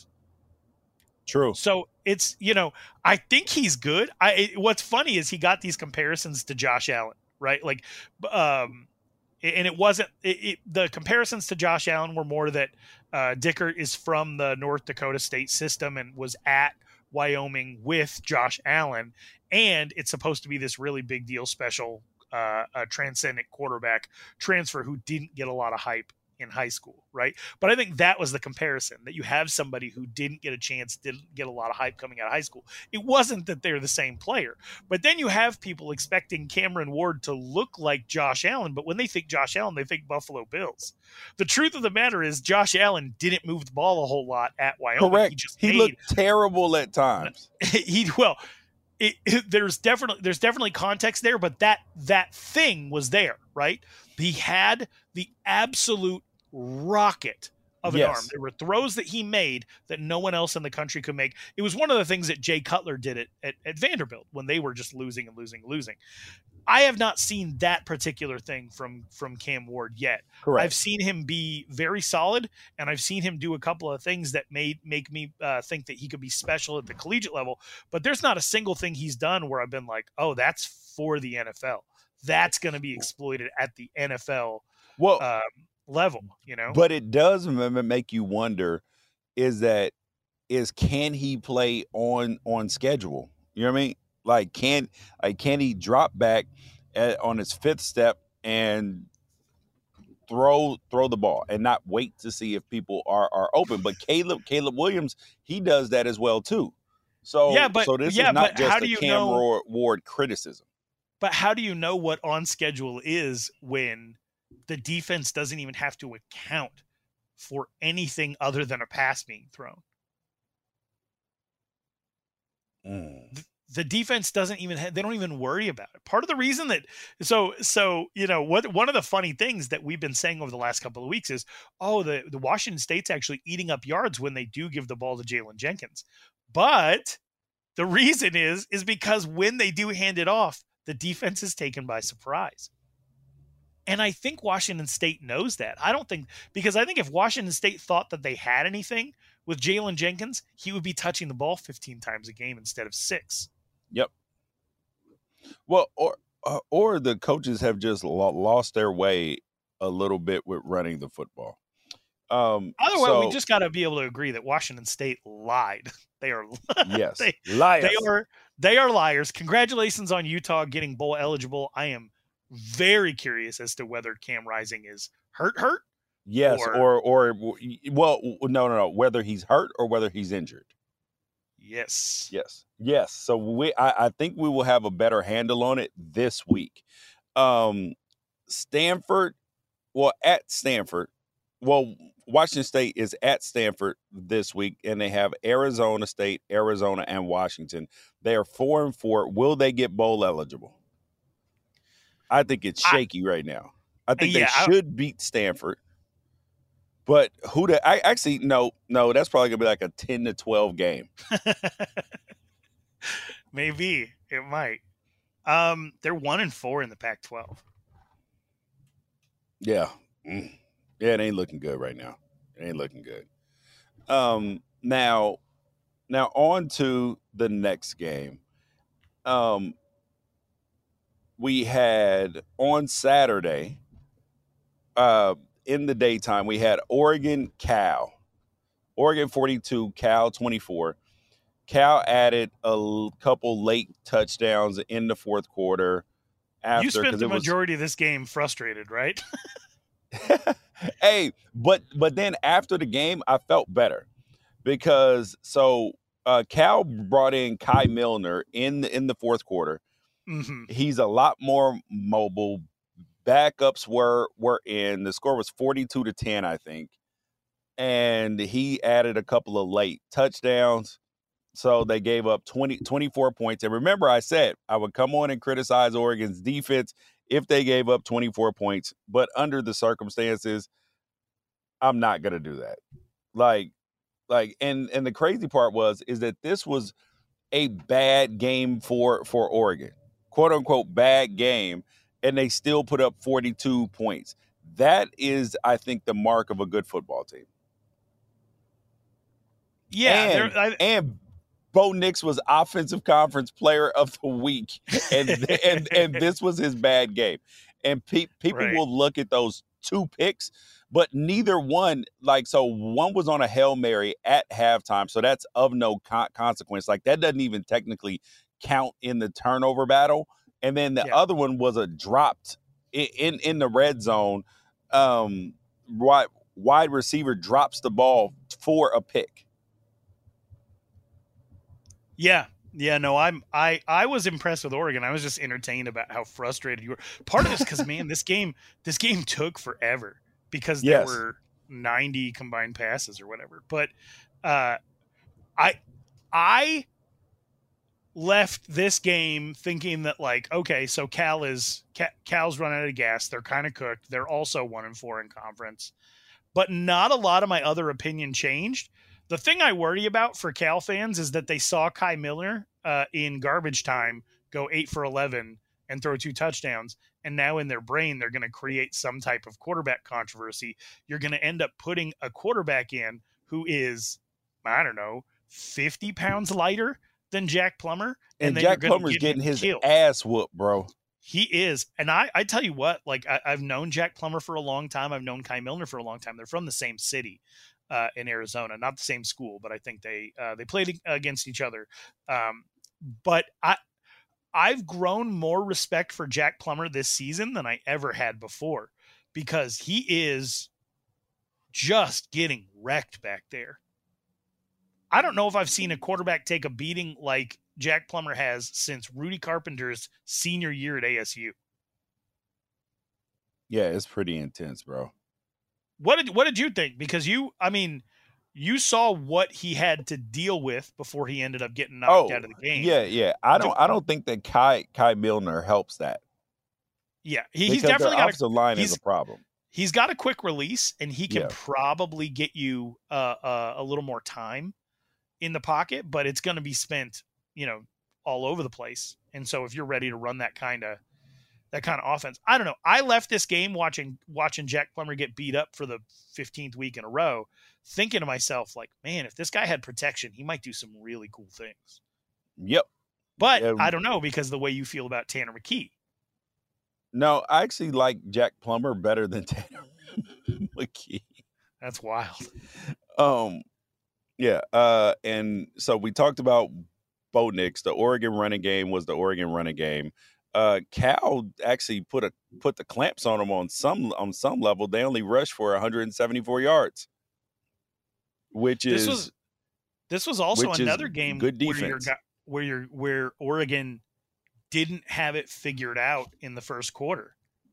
[SPEAKER 7] True.
[SPEAKER 8] So it's, you know, I think he's good. I it, what's funny is he got these comparisons to Josh Allen, right? Like, um, and it wasn't it, it, the comparisons to Josh Allen were more that uh, Dickert is from the North Dakota State system and was at Wyoming with Josh Allen, and it's supposed to be this really big deal special uh, a transcendent quarterback transfer who didn't get a lot of hype in high school, right? But I think that was the comparison, that you have somebody who didn't get a chance, didn't get a lot of hype coming out of high school. It wasn't that they're the same player, but then you have people expecting Cameron Ward to look like Josh Allen, but when they think Josh Allen, they think Buffalo Bills. The truth of the matter is Josh Allen didn't move the ball a whole lot at Wyoming.
[SPEAKER 7] Correct.
[SPEAKER 8] He just
[SPEAKER 7] He
[SPEAKER 8] made,
[SPEAKER 7] looked terrible at times.
[SPEAKER 8] he well, it, it, there's definitely there's definitely context there, but that that thing was there, right? He had the absolute rocket of an
[SPEAKER 7] Yes.
[SPEAKER 8] arm. There were throws that he made that no one else in the country could make. It was one of the things that Jay Cutler did at, at, at Vanderbilt when they were just losing and losing and losing. I have not seen that particular thing from from Cam Ward yet.
[SPEAKER 7] Correct.
[SPEAKER 8] I've seen him be very solid, and I've seen him do a couple of things that made make me uh, think that he could be special at the collegiate level. But there's not a single thing he's done where I've been like, oh, that's for the N F L. That's going to be exploited at the N F L
[SPEAKER 7] Well,
[SPEAKER 8] um, level, you know?
[SPEAKER 7] but it does m- make you wonder: is that is can he play on on schedule? You know what I mean? Like, can like can he drop back at, on his fifth step and throw throw the ball and not wait to see if people are are open? But Caleb Caleb Williams, he does that as well too. So
[SPEAKER 8] Yeah, but-
[SPEAKER 7] so this
[SPEAKER 8] yeah,
[SPEAKER 7] is not
[SPEAKER 8] but how
[SPEAKER 7] just
[SPEAKER 8] do
[SPEAKER 7] a
[SPEAKER 8] you
[SPEAKER 7] Cam
[SPEAKER 8] know-
[SPEAKER 7] Ward, Ward criticism.
[SPEAKER 8] But how do you know what on schedule is when the defense doesn't even have to account for anything other than a pass being thrown?
[SPEAKER 7] Mm.
[SPEAKER 8] The defense doesn't even have, they don't even worry about it. Part of the reason that so so you know what one of the funny things that we've been saying over the last couple of weeks is, oh, the the Washington State's actually eating up yards when they do give the ball to Jalen Jenkins. But the reason is is because when they do hand it off, the defense is taken by surprise. And I think Washington State knows that. I don't think, because I think if Washington State thought that they had anything with Jalen Jenkins, he would be touching the ball fifteen times a game instead of six.
[SPEAKER 7] Yep. Well, or uh, or the coaches have just lo- lost their way a little bit with running the football. Um,
[SPEAKER 8] Otherwise,
[SPEAKER 7] so,
[SPEAKER 8] we just got to be able to agree that Washington State lied. They are
[SPEAKER 7] yes,
[SPEAKER 8] they,
[SPEAKER 7] liars.
[SPEAKER 8] they are they are liars. Congratulations on Utah getting bowl eligible. I am very curious as to whether Cam Rising is hurt hurt.
[SPEAKER 7] Yes,
[SPEAKER 8] or-
[SPEAKER 7] or, or well, no, no, no. Whether he's hurt or whether he's injured.
[SPEAKER 8] Yes.
[SPEAKER 7] Yes, yes. So we, I, I think we will have a better handle on it this week. Um, Stanford, well, at Stanford, well, Washington State is at Stanford this week, and they have Arizona State, Arizona, and Washington. They are four and four. Will they get bowl eligible? I think it's shaky I, right now. I think
[SPEAKER 8] yeah,
[SPEAKER 7] they should beat Stanford. But who the I actually no, no, that's probably gonna be like a ten to twelve game.
[SPEAKER 8] Maybe it might. Um, they're one and four in the Pac twelve.
[SPEAKER 7] Yeah. Mm. Yeah, it ain't looking good right now. It ain't looking good. Um, now, now on to the next game. Um, we had on Saturday, uh, in the daytime, we had Oregon Cal. Oregon forty-two, Cal twenty-four. Cal added a l- couple late touchdowns in the fourth quarter. After,
[SPEAKER 8] you spent the
[SPEAKER 7] was,
[SPEAKER 8] majority of this game frustrated, right?
[SPEAKER 7] Hey, but but then after the game, I felt better because so uh, Cal brought in Kai Milner in the, in the fourth quarter.
[SPEAKER 8] Mm-hmm.
[SPEAKER 7] He's a lot more mobile. Backups were were in. The score was forty-two to ten, I think, and he added a couple of late touchdowns. So they gave up twenty, twenty-four points. And remember, I said I would come on and criticize Oregon's defense if they gave up twenty-four points. But under the circumstances, I'm not going to do that. Like, like, and, and the crazy part was, is that this was a bad game for, for Oregon, quote unquote, bad game. And they still put up forty-two points. That is, I think, the mark of a good football team.
[SPEAKER 8] Yeah.
[SPEAKER 7] And,
[SPEAKER 8] I,
[SPEAKER 7] and Bo Nix was offensive conference player of the week. And, and, and this was his bad game. And pe- people
[SPEAKER 8] Right.
[SPEAKER 7] will look at those two picks, but neither one, like, so one was on a Hail Mary at halftime. So that's of no con- consequence. Like, that doesn't even technically count in the turnover battle. And then the
[SPEAKER 8] Yeah.
[SPEAKER 7] other one was a dropped in, in, in the red zone. Um, wide, wide receiver drops the ball for a pick.
[SPEAKER 8] Yeah. Yeah, no, I'm I I was impressed with Oregon. I was just entertained about how frustrated you were. Part of it's because man, this game this game took forever because there
[SPEAKER 7] Yes.
[SPEAKER 8] were ninety combined passes or whatever. But uh, I I left this game thinking that like, okay, so Cal is Cal's run out of gas. They're kind of cooked. They're also one and four in conference, but not a lot of my other opinion changed. The thing I worry about for Cal fans is that they saw Kai Milner uh, in garbage time go eight for eleven and throw two touchdowns. And now in their brain, they're going to create some type of quarterback controversy. You're going to end up putting a quarterback in who is, I don't know, fifty pounds lighter than Jack Plummer.
[SPEAKER 7] And,
[SPEAKER 8] And then
[SPEAKER 7] Jack
[SPEAKER 8] you're gonna
[SPEAKER 7] Plummer's
[SPEAKER 8] get
[SPEAKER 7] getting
[SPEAKER 8] him
[SPEAKER 7] his
[SPEAKER 8] killed.
[SPEAKER 7] ass whooped, bro.
[SPEAKER 8] He is. And I, I tell you what, like I, I've known Jack Plummer for a long time. I've known Kai Milner for a long time. They're from the same city uh, in Arizona, not the same school, but I think they, uh, they played against each other. Um, but I, I've grown more respect for Jack Plummer this season than I ever had before because he is just getting wrecked back there. I don't know if I've seen a quarterback take a beating like Jack Plummer has since Rudy Carpenter's senior year at A S U.
[SPEAKER 7] Yeah, it's pretty intense, bro.
[SPEAKER 8] What did what did you think? Because you, I mean, you saw what he had to deal with before he ended up getting knocked
[SPEAKER 7] Oh,
[SPEAKER 8] out of the game.
[SPEAKER 7] yeah, yeah. I don't I don't think that Kai Kai Milner helps that.
[SPEAKER 8] Yeah, he, he's
[SPEAKER 7] Because
[SPEAKER 8] definitely
[SPEAKER 7] their
[SPEAKER 8] got
[SPEAKER 7] offensive
[SPEAKER 8] a,
[SPEAKER 7] line
[SPEAKER 8] he's,
[SPEAKER 7] is a problem.
[SPEAKER 8] he's got a quick release, and he can
[SPEAKER 7] Yeah.
[SPEAKER 8] probably get you uh, uh, a little more time in the pocket, but it's going to be spent, you know, all over the place. And so if you're ready to run that kind of that kind of offense, I don't know. I left this game watching watching Jack Plummer get beat up for the fifteenth week in a row, thinking to myself, like, man, if this guy had protection, he might do some really cool things.
[SPEAKER 7] Yep.
[SPEAKER 8] But
[SPEAKER 7] Yeah.
[SPEAKER 8] I don't know because of the way you feel about Tanner McKee.
[SPEAKER 7] No, I actually like Jack Plummer better than Tanner McKee.
[SPEAKER 8] That's wild.
[SPEAKER 7] Um, yeah. Uh, and so we talked about Bo Nix. The Oregon running game was the Oregon running game. Uh, Cal actually put a put the clamps on them on some on some level. They only rushed for one hundred seventy-four yards, which
[SPEAKER 8] This
[SPEAKER 7] is
[SPEAKER 8] was this was also
[SPEAKER 7] which is
[SPEAKER 8] another game
[SPEAKER 7] good
[SPEAKER 8] where you're
[SPEAKER 7] defense.
[SPEAKER 8] got, where you're where Oregon didn't have it figured out in the first quarter.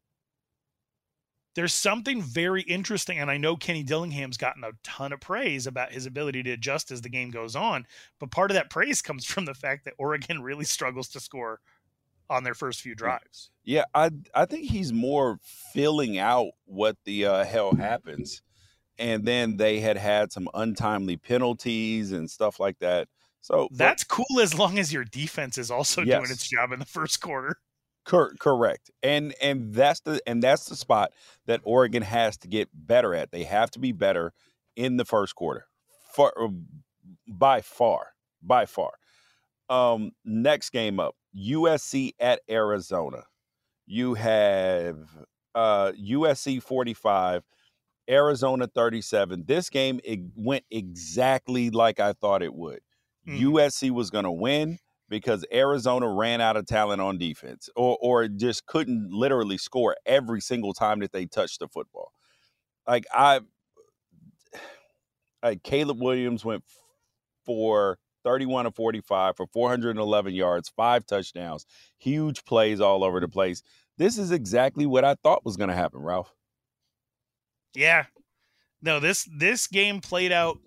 [SPEAKER 8] There's something very interesting, and I know Kenny Dillingham's gotten a ton of praise about his ability to adjust as the game goes on, but part of that praise comes from the fact that Oregon really struggles to score on their first few drives.
[SPEAKER 7] Yeah, I I think he's more filling out what the uh, hell happens, and then they had had some untimely penalties and stuff like that. So but-
[SPEAKER 8] That's cool as long as your defense is also doing
[SPEAKER 7] Yes.
[SPEAKER 8] its job in the first quarter.
[SPEAKER 7] Cor- correct. And and that's the and that's the spot that Oregon has to get better at. They have to be better in the first quarter. For, by far. By far. Um, next game up, U S C at Arizona. You have uh, U S C forty-five, Arizona thirty-seven. This game, it went exactly like I thought it would. Mm. U S C was going to win because Arizona ran out of talent on defense or, or just couldn't literally score every single time that they touched the football. Like, I, like Caleb Williams went for thirty-one of forty-five for four hundred eleven yards, five touchdowns, huge plays all over the place. This is exactly what I thought was going to happen, Ralph.
[SPEAKER 8] Yeah. No, this this game played out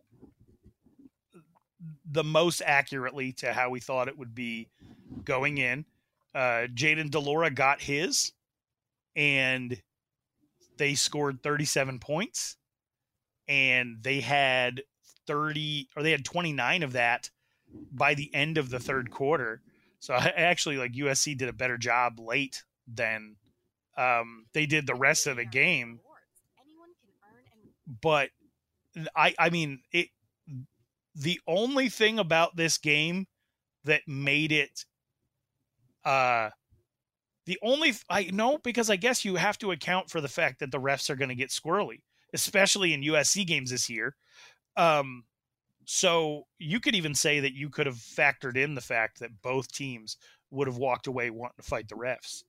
[SPEAKER 8] the most accurately to how we thought it would be going in. Uh, Jaden DeLora got his, and they scored thirty-seven points, and they had thirty or they had twenty-nine of that by the end of the third quarter. So I actually, like, U S C did a better job late than um, they did the rest of the game. But I, I mean, it, the only thing about this game that made it, uh, the only, I know, because I guess you have to account for the fact that the refs are going to get squirrely, especially in U S C games this year. Um, so you could even say that you could have factored in the fact that both teams would have walked away wanting to fight the refs.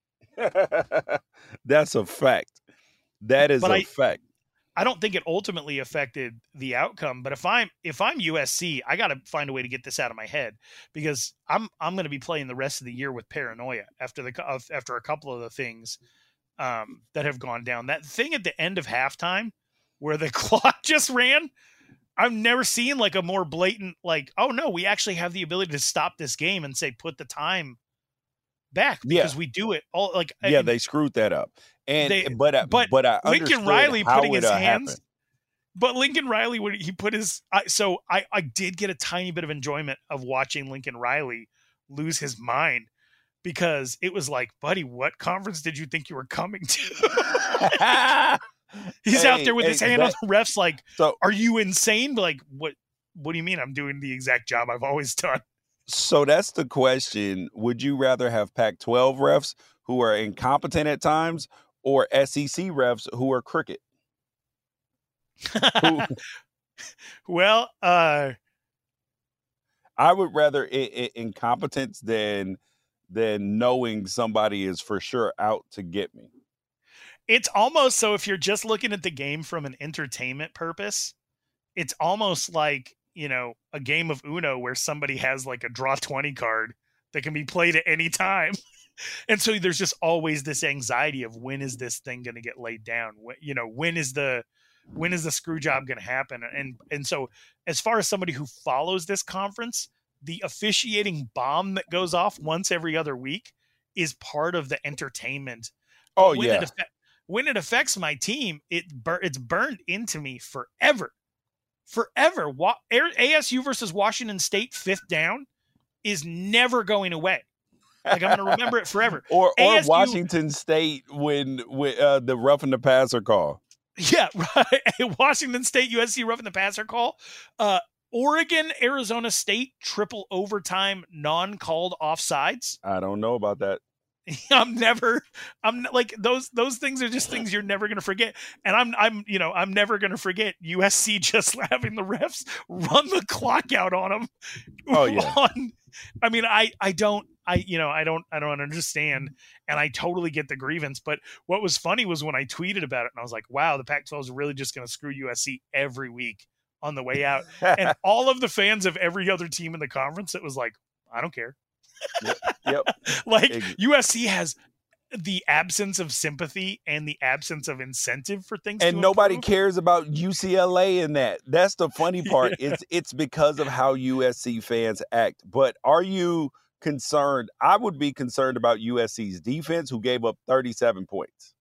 [SPEAKER 7] That's a fact. That is
[SPEAKER 8] but
[SPEAKER 7] a
[SPEAKER 8] I,
[SPEAKER 7] fact.
[SPEAKER 8] I don't think it ultimately affected the outcome, but if I'm if I'm U S C, I got to find a way to get this out of my head because I'm I'm going to be playing the rest of the year with paranoia after the after a couple of the things um, that have gone down. That thing at the end of halftime where the clock just ran, I've never seen like a more blatant like, oh no, we actually have the ability to stop this game and say put the time back because
[SPEAKER 7] yeah.
[SPEAKER 8] we do it all like
[SPEAKER 7] yeah
[SPEAKER 8] and,
[SPEAKER 7] they screwed that up. And
[SPEAKER 8] they,
[SPEAKER 7] but I,
[SPEAKER 8] but
[SPEAKER 7] but I
[SPEAKER 8] Lincoln Riley putting his hands.
[SPEAKER 7] Happened.
[SPEAKER 8] But Lincoln Riley, when he put his, I, so I I did get a tiny bit of enjoyment of watching Lincoln Riley lose his mind because it was like, buddy, what conference did you think you were coming to? He's hey, out there with hey, his hand that, on the refs, like, so, are you insane? Like, what? What do you mean? I'm doing the exact job I've always done.
[SPEAKER 7] So that's the question. Would you rather have Pac twelve refs who are incompetent at times, or S E C refs who are cricket? who,
[SPEAKER 8] well, uh,
[SPEAKER 7] I would rather I- I- incompetence than than knowing somebody is for sure out to get me.
[SPEAKER 8] It's almost so if you're just looking at the game from an entertainment purpose, it's almost like, you know, a game of Uno where somebody has like a draw twenty card that can be played at any time. And so there's just always this anxiety of when is this thing going to get laid down? When, you know, when is the, when is the screw job going to happen? And, and so as far as somebody who follows this conference, the officiating bomb that goes off once every other week is part of the entertainment.
[SPEAKER 7] Oh
[SPEAKER 8] when
[SPEAKER 7] yeah.
[SPEAKER 8] It affa- when it affects my team, it bur- it's burned into me forever, forever. Wa- A S U versus Washington State, fifth down is never going away. Like, I'm going to remember it forever.
[SPEAKER 7] or or
[SPEAKER 8] A S U,
[SPEAKER 7] Washington State when, when uh, the roughing the passer call.
[SPEAKER 8] Yeah, right. Washington State, U S C roughing the passer call. Uh, Oregon, Arizona State, triple overtime, non-called offsides.
[SPEAKER 7] I don't know about that.
[SPEAKER 8] I'm never, I'm like those, those things are just things you're never going to forget. And I'm, I'm, you know, I'm never going to forget U S C just having the refs run the clock out on them.
[SPEAKER 7] Oh yeah.
[SPEAKER 8] On, I mean, I, I don't, I, you know, I don't, I don't understand. And I totally get the grievance. But what was funny was when I tweeted about it and I was like, wow, the Pac twelve is really just going to screw U S C every week on the way out. And all of the fans of every other team in the conference, it was like, I don't care.
[SPEAKER 7] Yep. yep.
[SPEAKER 8] Like Ex- U S C has the absence of sympathy and the absence of incentive for things.
[SPEAKER 7] And
[SPEAKER 8] to
[SPEAKER 7] nobody
[SPEAKER 8] improve.
[SPEAKER 7] cares about U C L A in that. That's the funny part. Yeah. It's it's because of how U S C fans act. But are you concerned? I would be concerned about U S C's defense, who gave up thirty-seven points.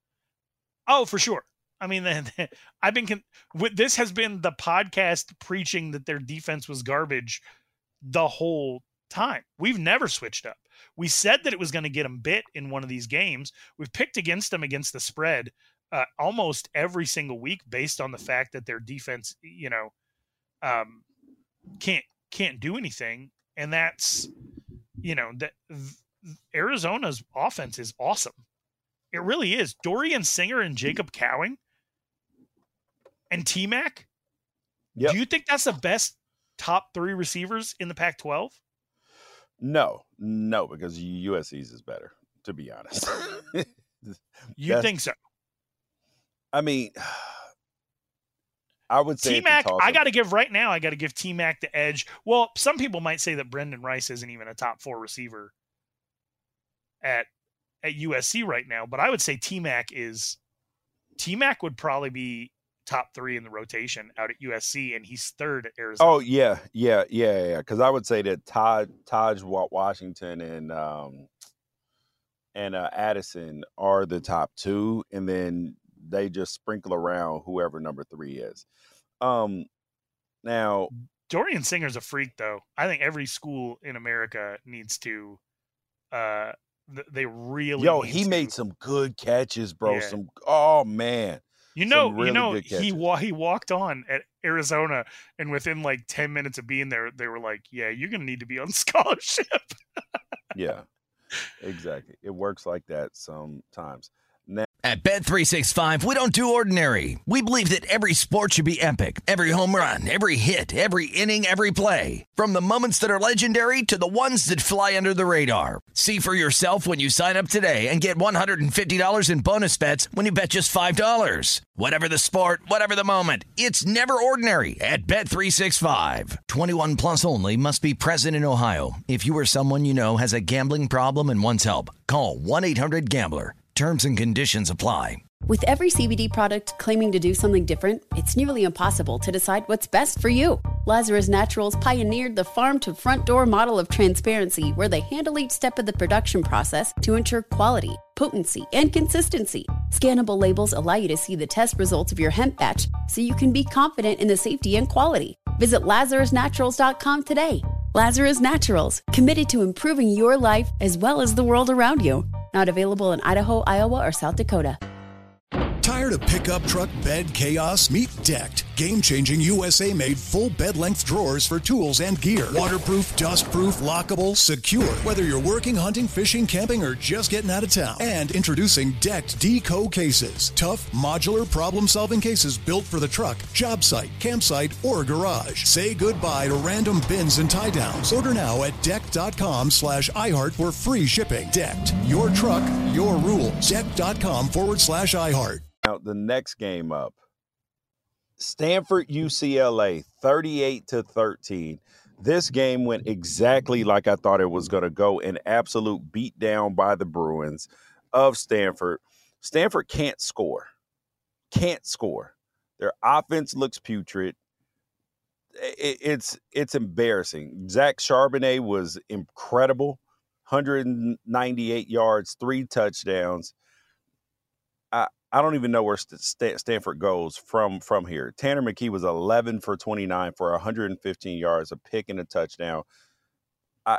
[SPEAKER 8] Oh, for sure. I mean, I've been con- this has been the podcast preaching that their defense was garbage the whole time. We've never switched up. We said that it was going to get them bit in one of these games. We've picked against them against the spread uh, almost every single week based on the fact that their defense, you know, um, can't can't do anything. And that's, you know, that Arizona's offense is awesome. It really is. Dorian Singer and Jacob Cowing and T-Mac. Yep. Do you think that's the best top three receivers in the Pac twelve?
[SPEAKER 7] No, no, because U S C's is better, to be honest.
[SPEAKER 8] You think so?
[SPEAKER 7] I mean, I would say
[SPEAKER 8] T-Mac, I got to give right now, I got to give T-Mac the edge. Well, some people might say that Brendan Rice isn't even a top four receiver at at U S C right now, but I would say T-Mac is T-Mac would probably be top three in the rotation out at U S C, and he's third at Arizona.
[SPEAKER 7] Oh yeah, yeah, yeah, yeah. Because I would say that Todd, Taj Washington and um, and uh, Addison are the top two, and then they just sprinkle around whoever number three is. Um, now
[SPEAKER 8] Dorian Singer's a freak, though. I think every school in America needs to. Uh, they really.
[SPEAKER 7] Yo, he
[SPEAKER 8] to.
[SPEAKER 7] made some good catches, bro.
[SPEAKER 8] Yeah.
[SPEAKER 7] Some. Oh man.
[SPEAKER 8] You know, really you know, he wa- he walked on at Arizona, and within like ten minutes of being there, they were like, "Yeah, you're gonna need to be on scholarship."
[SPEAKER 7] Yeah, exactly. It works like that sometimes. Now-
[SPEAKER 1] At Bet three sixty-five, we don't do ordinary. We believe that every sport should be epic. Every home run, every hit, every inning, every play. From the moments that are legendary to the ones that fly under the radar. See for yourself when you sign up today and get one hundred fifty dollars in bonus bets when you bet just five dollars. Whatever the sport, whatever the moment, it's never ordinary at Bet three sixty-five. twenty-one plus only. Must be present in Ohio. If you or someone you know has a gambling problem and wants help, call one eight hundred gambler. Terms and conditions apply.
[SPEAKER 6] With every C B D product claiming to do something different, it's nearly impossible to decide what's best for you. Lazarus Naturals pioneered the farm-to-front-door model of transparency, where they handle each step of the production process to ensure quality, potency, and consistency. Scannable labels allow you to see the test results of your hemp batch, so you can be confident in the safety and quality. Visit lazarus naturals dot com today. Lazarus Naturals, committed to improving your life as well as the world around you. Not available in Idaho, Iowa, or South Dakota.
[SPEAKER 9] Tired of pickup truck bed chaos? Meet Decked. Game-changing U S A-made full bed-length drawers for tools and gear. Waterproof, dust-proof, lockable, secure. Whether you're working, hunting, fishing, camping, or just getting out of town. And introducing Decked Deco cases. Tough, modular, problem-solving cases built for the truck, job site, campsite, or garage. Say goodbye to random bins and tie-downs. Order now at decked.com slash iHeart for free shipping. Decked. Your truck, your rules. Decked.com forward slash iHeart.
[SPEAKER 7] Now, the next game up, Stanford U C L A, thirty-eight to thirteen. This game went exactly like I thought it was going to go, an absolute beatdown by the Bruins of Stanford. Stanford can't score. Can't score. Their offense looks putrid. It, it's it's embarrassing. Zach Charbonnet was incredible. one hundred ninety-eight yards, three touchdowns. I I don't even know where St- Stanford goes from, from here. Tanner McKee was eleven for twenty-nine for one hundred fifteen yards, a pick and a touchdown. I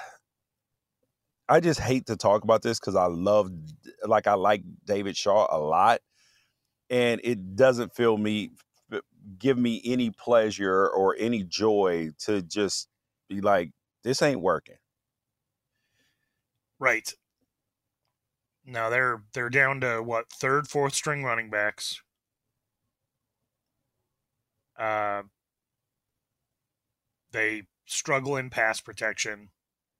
[SPEAKER 7] I just hate to talk about this because I love, like I like David Shaw a lot, and it doesn't feel me give me any pleasure or any joy to just be like, this ain't working.
[SPEAKER 8] Right. Now they're they're down to what, third, fourth string running backs. Uh, they struggle in pass protection.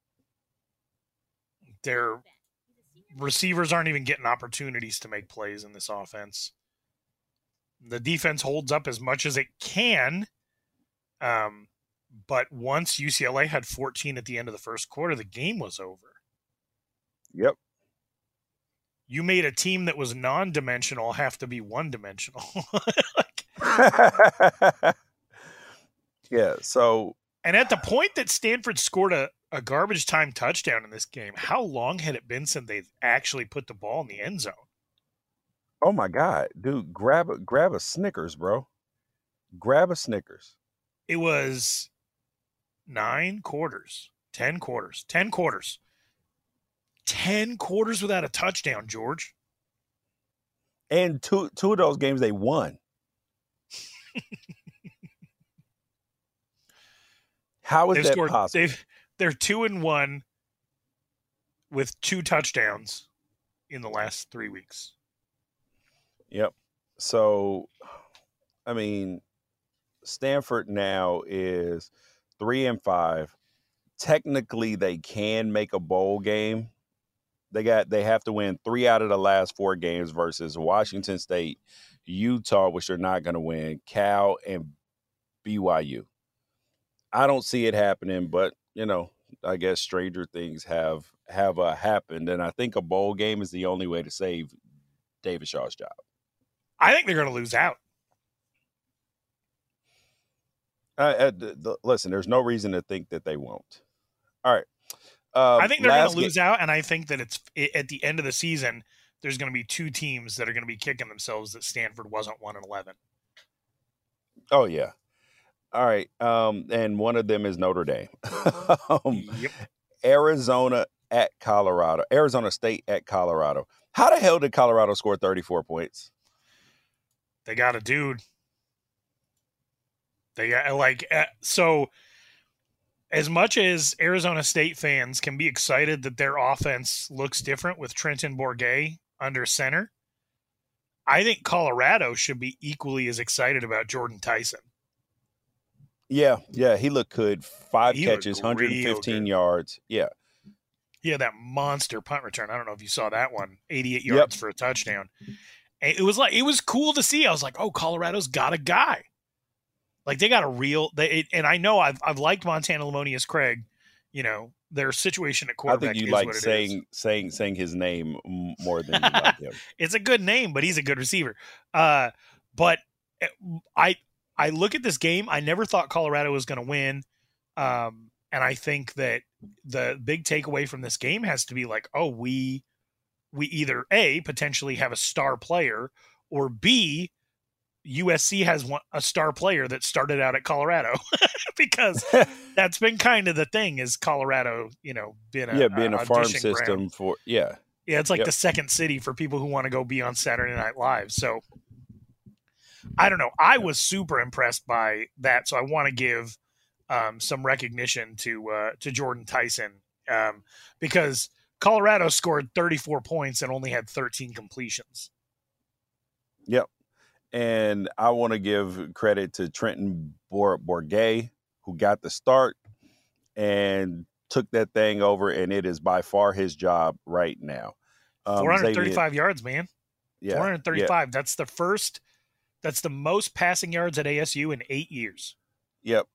[SPEAKER 8] Their receivers aren't even getting opportunities to make plays in this offense. The defense holds up as much as it can. Um, but once U C L A had fourteen at the end of the first quarter, the game was over.
[SPEAKER 7] Yep.
[SPEAKER 8] You made a team that was non-dimensional have to be one-dimensional.
[SPEAKER 7] Yeah, so...
[SPEAKER 8] And at the point that Stanford scored a, a garbage time touchdown in this game, how long had it been since they've actually put the ball in the end zone?
[SPEAKER 7] Oh, my God. Dude, grab a, grab a Snickers, bro. Grab a Snickers.
[SPEAKER 8] It was nine quarters, ten quarters. ten quarters. ten quarters without a touchdown, George.
[SPEAKER 7] And two two of those games they won. How is
[SPEAKER 8] they've
[SPEAKER 7] that
[SPEAKER 8] scored,
[SPEAKER 7] possible?
[SPEAKER 8] They've, they're two and one with two touchdowns in the last three weeks.
[SPEAKER 7] Yep. So, I mean, Stanford now is three and five. Technically, they can make a bowl game. They got they have to win three out of the last four games versus Washington State, Utah, which they're not going to win, Cal, and B Y U. I don't see it happening, but you know, I guess stranger things have have uh, happened, and I think a bowl game is the only way to save David Shaw's job.
[SPEAKER 8] I think they're going to lose out.
[SPEAKER 7] Uh, uh, th- th- listen, there's no reason to think that they won't. All right. Um,
[SPEAKER 8] I think they're going to
[SPEAKER 7] ga-
[SPEAKER 8] lose out, and I think that it's it, at the end of the season, there's going to be two teams that are going to be kicking themselves that Stanford wasn't one and eleven.
[SPEAKER 7] Oh yeah. All right. Um, and one of them is Notre Dame. um,
[SPEAKER 8] Yep.
[SPEAKER 7] Arizona at Colorado. Arizona State at Colorado. How the hell did Colorado score thirty-four points?
[SPEAKER 8] They got a dude. They got like uh, so. As much as Arizona State fans can be excited that their offense looks different with Trenton Bourguet under center, I think Colorado should be equally as excited about Jordan Tyson.
[SPEAKER 7] Yeah, yeah, he looked good. Five
[SPEAKER 8] He
[SPEAKER 7] catches,
[SPEAKER 8] looked
[SPEAKER 7] one hundred fifteen
[SPEAKER 8] real
[SPEAKER 7] yards. Yeah.
[SPEAKER 8] He had that monster punt return. I don't know if you saw that one, eighty-eight
[SPEAKER 7] Yep.
[SPEAKER 8] yards for a touchdown. And it was like it was cool to see. I was like, oh, Colorado's got a guy. Like they got a real. They and I know I've I've liked Montana Lemonius Craig. You know their situation at
[SPEAKER 7] I
[SPEAKER 8] quarterback.
[SPEAKER 7] think you
[SPEAKER 8] is
[SPEAKER 7] like
[SPEAKER 8] what it
[SPEAKER 7] saying
[SPEAKER 8] is.
[SPEAKER 7] saying saying his name m- more than you like him.
[SPEAKER 8] It's a good name, but he's a good receiver. Uh, but I I look at this game. I never thought Colorado was going to win. Um, and I think that the big takeaway from this game has to be like, oh, we we either A, potentially have a star player, or B, U S C has one, a star player that started out at Colorado. Because that's been kind of the thing is Colorado, you know, been a,
[SPEAKER 7] yeah, being a,
[SPEAKER 8] a
[SPEAKER 7] farm
[SPEAKER 8] audition
[SPEAKER 7] system
[SPEAKER 8] ground.
[SPEAKER 7] for yeah.
[SPEAKER 8] Yeah, it's like
[SPEAKER 7] Yep.
[SPEAKER 8] the second city for people who want to go be on Saturday Night Live. So I don't know. I was super impressed by that. So I want to give um, some recognition to uh, to Jordan Tyson um, because Colorado scored thirty-four points and only had thirteen completions.
[SPEAKER 7] Yep. And I want to give credit to Trenton Bour- Bourguet, who got the start and took that thing over, and it is by far his job right now. Um,
[SPEAKER 8] four hundred thirty-five
[SPEAKER 7] Xavier,
[SPEAKER 8] yards, man.
[SPEAKER 7] yeah,
[SPEAKER 8] four hundred thirty-five.
[SPEAKER 7] Yeah,
[SPEAKER 8] That's the first. That's the most passing yards at A S U in eight years.
[SPEAKER 7] yep.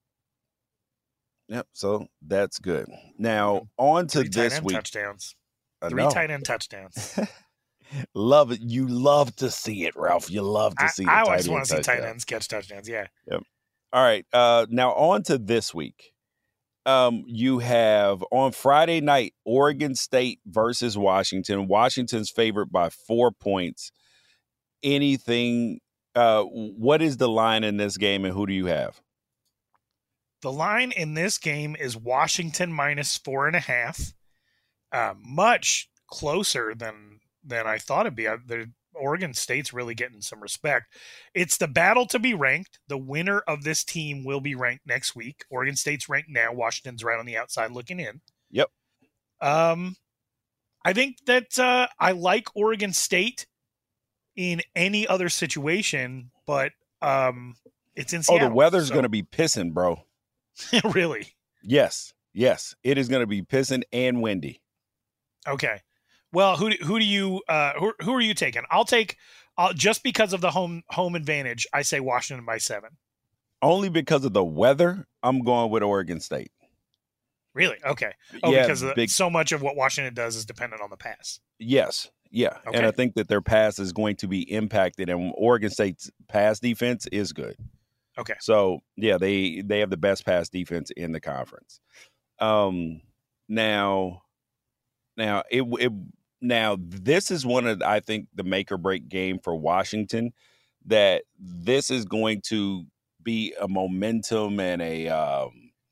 [SPEAKER 7] Yep. So that's good. Now on to
[SPEAKER 8] Three tight
[SPEAKER 7] this
[SPEAKER 8] end
[SPEAKER 7] week.
[SPEAKER 8] touchdowns.
[SPEAKER 7] I
[SPEAKER 8] Three
[SPEAKER 7] know.
[SPEAKER 8] tight end touchdowns.
[SPEAKER 7] Love it. You love to see it, Ralph. You love to
[SPEAKER 8] I,
[SPEAKER 7] see.
[SPEAKER 8] I
[SPEAKER 7] the
[SPEAKER 8] always
[SPEAKER 7] tight
[SPEAKER 8] want
[SPEAKER 7] end
[SPEAKER 8] to see tight
[SPEAKER 7] touchdown.
[SPEAKER 8] ends catch touchdowns. Yeah.
[SPEAKER 7] All right. Uh, now on to this week. Um, you have on Friday night, Oregon State versus Washington. Washington's favored by four points. Anything? Uh, what is the line in this game, and who do you have?
[SPEAKER 8] The line in this game is Washington minus four and a half. Uh, much closer than than I thought it'd be. Uh, the Oregon State's really getting some respect. It's the battle to be ranked. The winner of this team will be ranked next week. Oregon State's ranked now. Washington's right on the outside looking in.
[SPEAKER 7] Yep.
[SPEAKER 8] Um, I think that uh, I like Oregon State in any other situation, but um, it's in
[SPEAKER 7] Oh,
[SPEAKER 8] Seattle.
[SPEAKER 7] the weather's
[SPEAKER 8] so-
[SPEAKER 7] going to be pissing, bro.
[SPEAKER 8] really?
[SPEAKER 7] Yes, yes, it is going to be pissing and windy.
[SPEAKER 8] Okay. Well, who do, who do you uh, who who are you taking? I'll take uh, just because of the home home advantage. I say Washington by seven.
[SPEAKER 7] Only because of the weather, I'm going with Oregon State.
[SPEAKER 8] Really? Okay. Oh,
[SPEAKER 7] yeah,
[SPEAKER 8] because of the,
[SPEAKER 7] big,
[SPEAKER 8] so much of what Washington does is dependent on the pass.
[SPEAKER 7] yes, yeah,
[SPEAKER 8] Okay.
[SPEAKER 7] and I think that their pass is going to be impacted, and Oregon State's pass defense is good.
[SPEAKER 8] Okay.
[SPEAKER 7] So yeah, they they have the best pass defense in the conference. Um, now, now it it now this is one of I think the make or break game for Washington. That this is going to be a momentum and a um,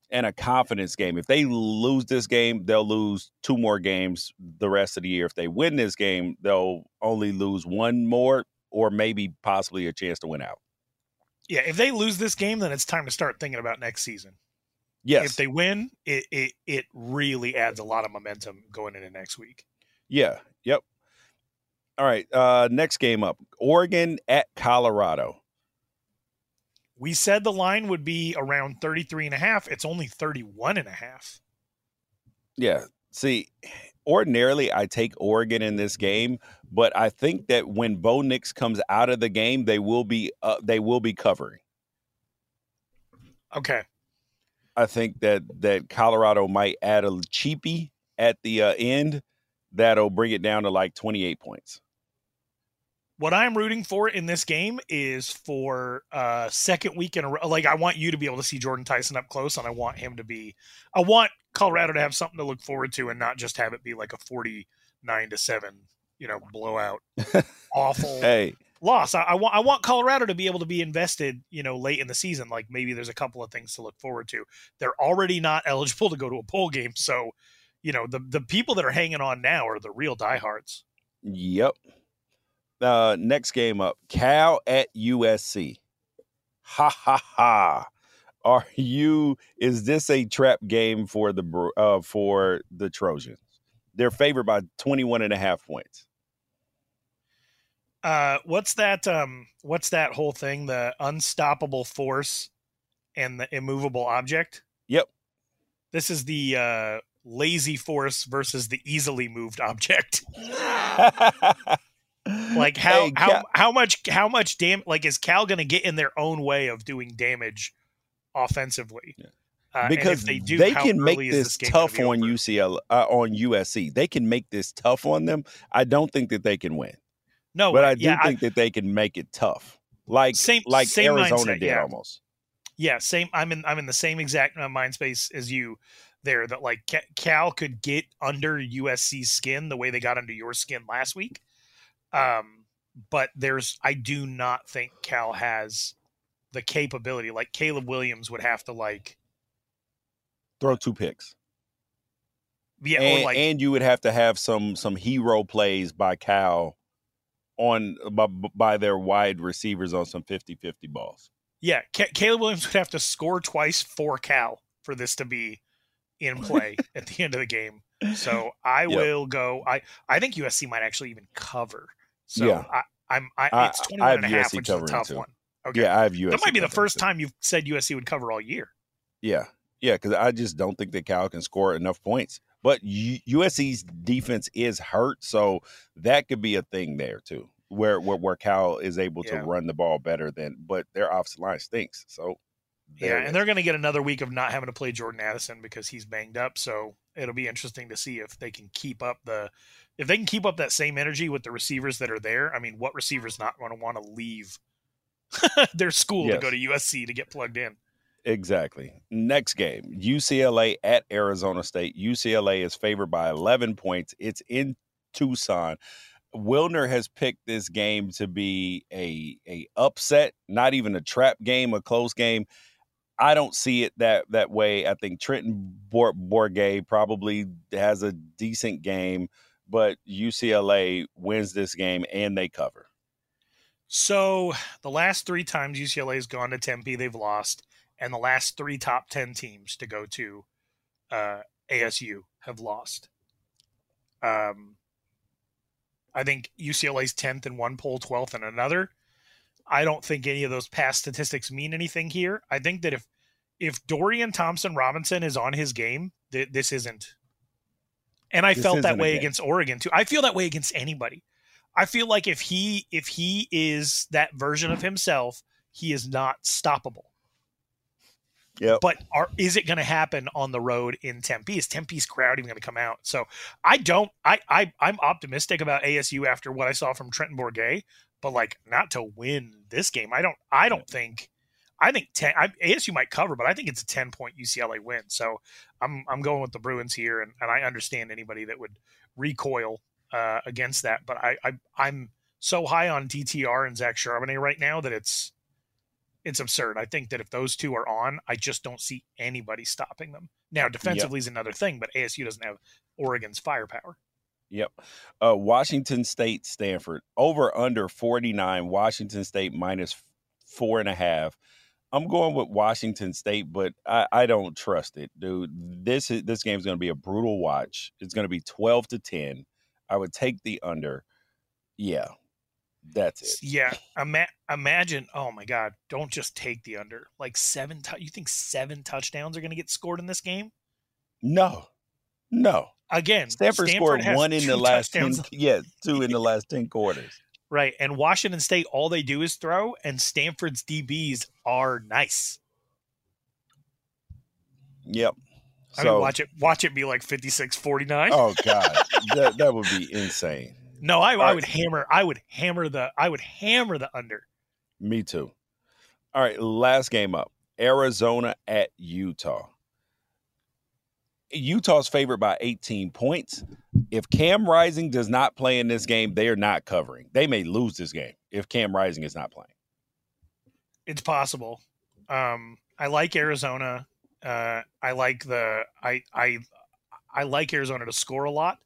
[SPEAKER 7] and a confidence game. If they lose this game, they'll lose two more games the rest of the year. If they win this game, they'll only lose one more or maybe possibly a chance to win out.
[SPEAKER 8] Yeah, if they lose this game, then it's time to start thinking about next season.
[SPEAKER 7] Yes.
[SPEAKER 8] If they win, it it, it really adds a lot of momentum going into next week.
[SPEAKER 7] Yeah, yep. All right, uh, next game up, Oregon at Colorado.
[SPEAKER 8] We said the line would be around thirty-three and a half. It's only thirty-one and a half.
[SPEAKER 7] Yeah. See, ordinarily I take Oregon in this game, but I think that when Bo Nix comes out of the game, they will be uh, they will be covering.
[SPEAKER 8] Okay.
[SPEAKER 7] I think that that Colorado might add a cheapie at the uh, end that'll bring it down to like twenty-eight points.
[SPEAKER 8] What I'm rooting for in this game is for uh second week in a row. Like, I want you to be able to see Jordan Tyson up close, and I want him to be, I want Colorado to have something to look forward to and not just have it be like a forty-nine to seven, you know, blowout, awful
[SPEAKER 7] hey.
[SPEAKER 8] loss. I, I want, I want Colorado to be able to be invested, you know, late in the season. Like, maybe there's a couple of things to look forward to. They're already not eligible to go to a bowl game. So, you know, the, the people that are hanging on now are the real diehards.
[SPEAKER 7] Yep. Uh, next game up, Cal at U S C. Ha ha ha! Are you? Is this a trap game for the uh, for the Trojans? They're favored by twenty-one and a half points.
[SPEAKER 8] Uh, what's that? Um, what's that whole thing? The unstoppable force and the immovable object.
[SPEAKER 7] Yep.
[SPEAKER 8] This is the uh, lazy force versus the easily moved object. Like, how
[SPEAKER 7] hey,
[SPEAKER 8] how
[SPEAKER 7] Cal-
[SPEAKER 8] how much how much damage? Like, is Cal going to get in their own way of doing damage offensively?
[SPEAKER 7] Yeah.
[SPEAKER 8] Uh,
[SPEAKER 7] because
[SPEAKER 8] they, do,
[SPEAKER 7] they can make
[SPEAKER 8] this,
[SPEAKER 7] this tough on
[SPEAKER 8] over?
[SPEAKER 7] U C L A, uh, on U S C. They can make this tough on them. I don't think that they can win.
[SPEAKER 8] No,
[SPEAKER 7] but I do
[SPEAKER 8] yeah,
[SPEAKER 7] think
[SPEAKER 8] I,
[SPEAKER 7] that they can make it tough, like
[SPEAKER 8] same,
[SPEAKER 7] like
[SPEAKER 8] same
[SPEAKER 7] Arizona
[SPEAKER 8] mindset,
[SPEAKER 7] did
[SPEAKER 8] yeah.
[SPEAKER 7] almost.
[SPEAKER 8] Yeah, same. I'm in. I'm in the same exact uh, mind space as you. There, that like Cal could get under U S C's skin the way they got under your skin last week. Um. But there's, I do not think Cal has the capability. Like, Caleb Williams would have to like
[SPEAKER 7] throw two picks.
[SPEAKER 8] Yeah,
[SPEAKER 7] and,
[SPEAKER 8] or like,
[SPEAKER 7] and you would have to have some some hero plays by Cal on by, by their wide receivers on some fifty-fifty balls.
[SPEAKER 8] Yeah, C- Caleb Williams would have to score twice for Cal for this to be in play at the end of the game. So I yep. will go. I I think U S C might actually even cover. So
[SPEAKER 7] yeah.
[SPEAKER 8] I, I'm. I, it's twenty-one and a half, which is a tough
[SPEAKER 7] too.
[SPEAKER 8] one. Okay.
[SPEAKER 7] Yeah, I have U S C.
[SPEAKER 8] That might be the first
[SPEAKER 7] too.
[SPEAKER 8] time you've said U S C would cover all year.
[SPEAKER 7] Yeah, yeah, because I just don't think that Cal can score enough points. But U- USC's defense is hurt, so that could be a thing there too, where where, where Cal is able
[SPEAKER 8] yeah.
[SPEAKER 7] to run the ball better than, but their offensive line stinks. So
[SPEAKER 8] yeah, and they're going to get another week of not having to play Jordan Addison because he's banged up. So it'll be interesting to see if they can keep up the. If they can keep up that same energy with the receivers that are there, I mean, what receivers not going to want to leave their school
[SPEAKER 7] yes.
[SPEAKER 8] to go to U S C to get plugged in?
[SPEAKER 7] Exactly. Next game, U C L A at Arizona State. U C L A is favored by eleven points. It's in Tucson. Wilner has picked this game to be a, a upset, not even a trap game, a close game. I don't see it that that way. I think Trenton Bourguet probably has a decent game, but U C L A wins this game and they cover.
[SPEAKER 8] So the last three times U C L A has gone to Tempe, they've lost, and the last three top ten teams to go to uh, A S U have lost. Um, I think U C L A's tenth in one poll, twelfth in another. I don't think any of those past statistics mean anything here. I think that if if Dorian Thompson-Robinson is on his game, th- this isn't. And I
[SPEAKER 7] This
[SPEAKER 8] felt that
[SPEAKER 7] isn't a
[SPEAKER 8] way
[SPEAKER 7] game.
[SPEAKER 8] against Oregon too. I feel that way against anybody. I feel like if he if he is that version of himself, he is not stoppable.
[SPEAKER 7] Yep.
[SPEAKER 8] But are, is it going to happen on the road in Tempe? Is Tempe's crowd even going to come out? So I don't. I I I'm optimistic about A S U after what I saw from Trenton Bourguet, but like not to win this game. I don't. I don't think. I think ten, I, A S U might cover, but I think it's a ten point U C L A win. So I'm I'm going with the Bruins here, and, and I understand anybody that would recoil uh, against that. But I, I I'm so high on D T R and Zach Charbonnet right now that it's it's absurd. I think that if those two are on, I just don't see anybody stopping them. Now, defensively yep. is another thing, but A S U doesn't have Oregon's firepower.
[SPEAKER 7] Yep. Uh, Washington State, Stanford, over under forty-nine, Washington State minus four and a half. I'm going with Washington State, but I, I don't trust it, dude. This is, this game's going to be a brutal watch. It's going to be twelve to ten. I would take the under. Yeah, that's it.
[SPEAKER 8] Yeah, ima- imagine. Oh my God! Don't just take the under. Like seven. Tu- you think seven touchdowns are going to get scored in this game?
[SPEAKER 7] No, no.
[SPEAKER 8] Again,
[SPEAKER 7] Stanford,
[SPEAKER 8] Stanford
[SPEAKER 7] scored one in the last
[SPEAKER 8] touchdowns.
[SPEAKER 7] ten. Yeah, two in the last ten quarters.
[SPEAKER 8] Right, and Washington State, all they do is throw, and Stanford's D Bs are nice.
[SPEAKER 7] Yep.
[SPEAKER 8] I
[SPEAKER 7] so,
[SPEAKER 8] mean, watch it. Watch it be like fifty-six forty-nine.
[SPEAKER 7] Oh God, that that would be insane.
[SPEAKER 8] No, I, I
[SPEAKER 7] right.
[SPEAKER 8] would hammer. I would hammer the. I would hammer the under.
[SPEAKER 7] Me too. All right, last game up: Arizona at Utah. Utah's favored by eighteen points. If Cam Rising does not play in this game, they are not covering. They may lose this game if Cam Rising is not playing.
[SPEAKER 8] It's possible. Um, I like Arizona. Uh, I like the. I I I like Arizona to score a lot.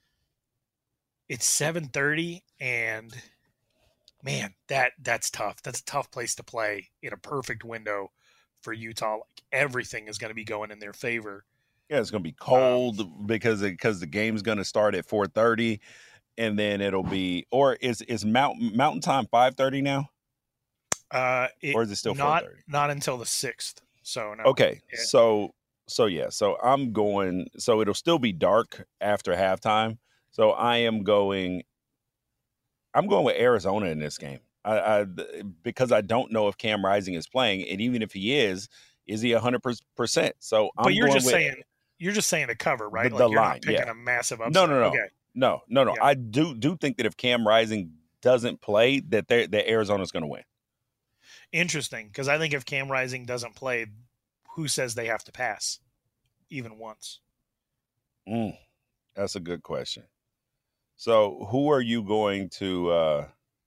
[SPEAKER 8] It's seven thirty, and man, that that's tough. That's a tough place to play in a perfect window for Utah. Like everything is going to be going in their favor.
[SPEAKER 7] Yeah, it's going to be cold um, because because the game's going to start at four thirty, and then it'll be or is is Mountain Mountain Time five thirty now?
[SPEAKER 8] Uh, it,
[SPEAKER 7] or is it still
[SPEAKER 8] not
[SPEAKER 7] four thirty?
[SPEAKER 8] Not until the sixth. So no.
[SPEAKER 7] Okay,
[SPEAKER 8] yeah.
[SPEAKER 7] so so yeah, so I'm going. So it'll still be dark after halftime. So I am going. I'm going with Arizona in this game. I, I because I don't know if Cam Rising is playing, and even if he is, is he one hundred percent? So I'm
[SPEAKER 8] but you're
[SPEAKER 7] going
[SPEAKER 8] just
[SPEAKER 7] with,
[SPEAKER 8] saying. You're just saying to cover, right?
[SPEAKER 7] The,
[SPEAKER 8] like
[SPEAKER 7] the
[SPEAKER 8] you're
[SPEAKER 7] line,
[SPEAKER 8] not picking
[SPEAKER 7] yeah.
[SPEAKER 8] a massive upset.
[SPEAKER 7] No, no, no,
[SPEAKER 8] okay.
[SPEAKER 7] no, no, no.
[SPEAKER 8] Yeah.
[SPEAKER 7] I do do think that if Cam Rising doesn't play, that they that Arizona's going to win.
[SPEAKER 8] Interesting, because I think if Cam Rising doesn't play, who says they have to pass, even once?
[SPEAKER 7] Mm, that's a good question. So, who are you going to? Uh...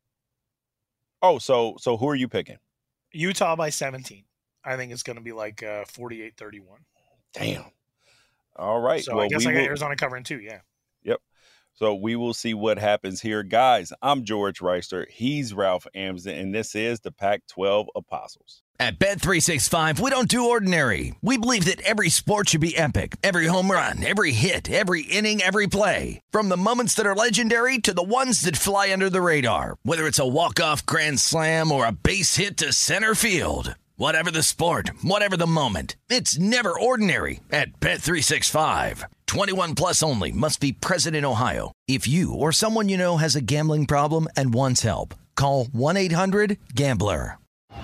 [SPEAKER 7] Oh, so so who are you picking?
[SPEAKER 8] Utah by seventeen. I think it's going to be like uh, forty-eight thirty-one.
[SPEAKER 7] Damn. All right.
[SPEAKER 8] So
[SPEAKER 7] well,
[SPEAKER 8] I guess
[SPEAKER 7] we
[SPEAKER 8] I got
[SPEAKER 7] will...
[SPEAKER 8] Arizona covering too, yeah.
[SPEAKER 7] Yep. So we will see what happens here. Guys, I'm George Reister. He's Ralph Amsden, and this is the Pac twelve Apostles.
[SPEAKER 1] At Bet three sixty-five, we don't do ordinary. We believe that every sport should be epic. Every home run, every hit, every inning, every play. From the moments that are legendary to the ones that fly under the radar. Whether it's a walk-off grand slam or a base hit to center field. Whatever the sport, whatever the moment, it's never ordinary at Bet three sixty-five. twenty-one plus only. Must be present in Ohio. If you or someone you know has a gambling problem and wants help, call one eight hundred gambler.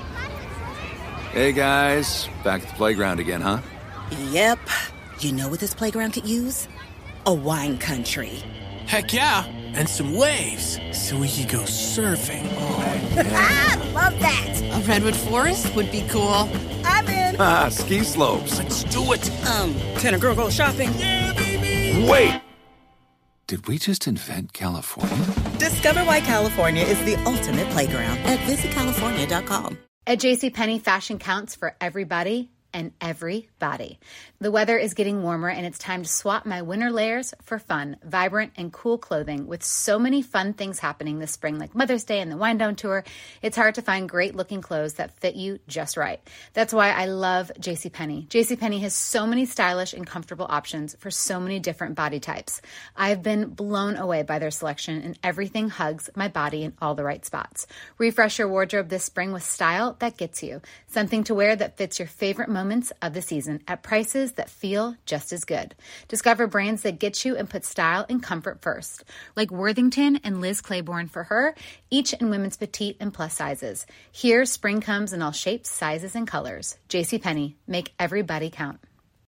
[SPEAKER 10] Hey guys, back at the playground again, huh?
[SPEAKER 11] Yep. You know what this playground could use? A wine country.
[SPEAKER 12] Heck yeah, and some waves so we could go surfing. Oh,
[SPEAKER 11] yeah. Love that.
[SPEAKER 13] A redwood forest would be cool.
[SPEAKER 11] I'm in.
[SPEAKER 10] Ah, ski slopes.
[SPEAKER 12] Let's do it.
[SPEAKER 11] Um, can a girl go shopping?
[SPEAKER 12] Yeah, baby.
[SPEAKER 10] Wait. Did we just invent California?
[SPEAKER 11] Discover why California is the ultimate playground at visit california dot com.
[SPEAKER 14] At JCPenney, fashion counts for everybody and everybody. The weather is getting warmer and it's time to swap my winter layers for fun, vibrant, and cool clothing. With so many fun things happening this spring, like Mother's Day and the Wind Down Tour, it's hard to find great looking clothes that fit you just right. That's why I love JCPenney. JCPenney has so many stylish and comfortable options for so many different body types. I've been blown away by their selection, and everything hugs my body in all the right spots. Refresh your wardrobe this spring with style that gets you. Something to wear that fits your favorite moments of the season at prices that feel just as good. Discover brands that get you and put style and comfort first, like Worthington and Liz Claiborne for her, each in women's petite and plus sizes. Here, spring comes in all shapes, sizes, and colors. JCPenney, make everybody count.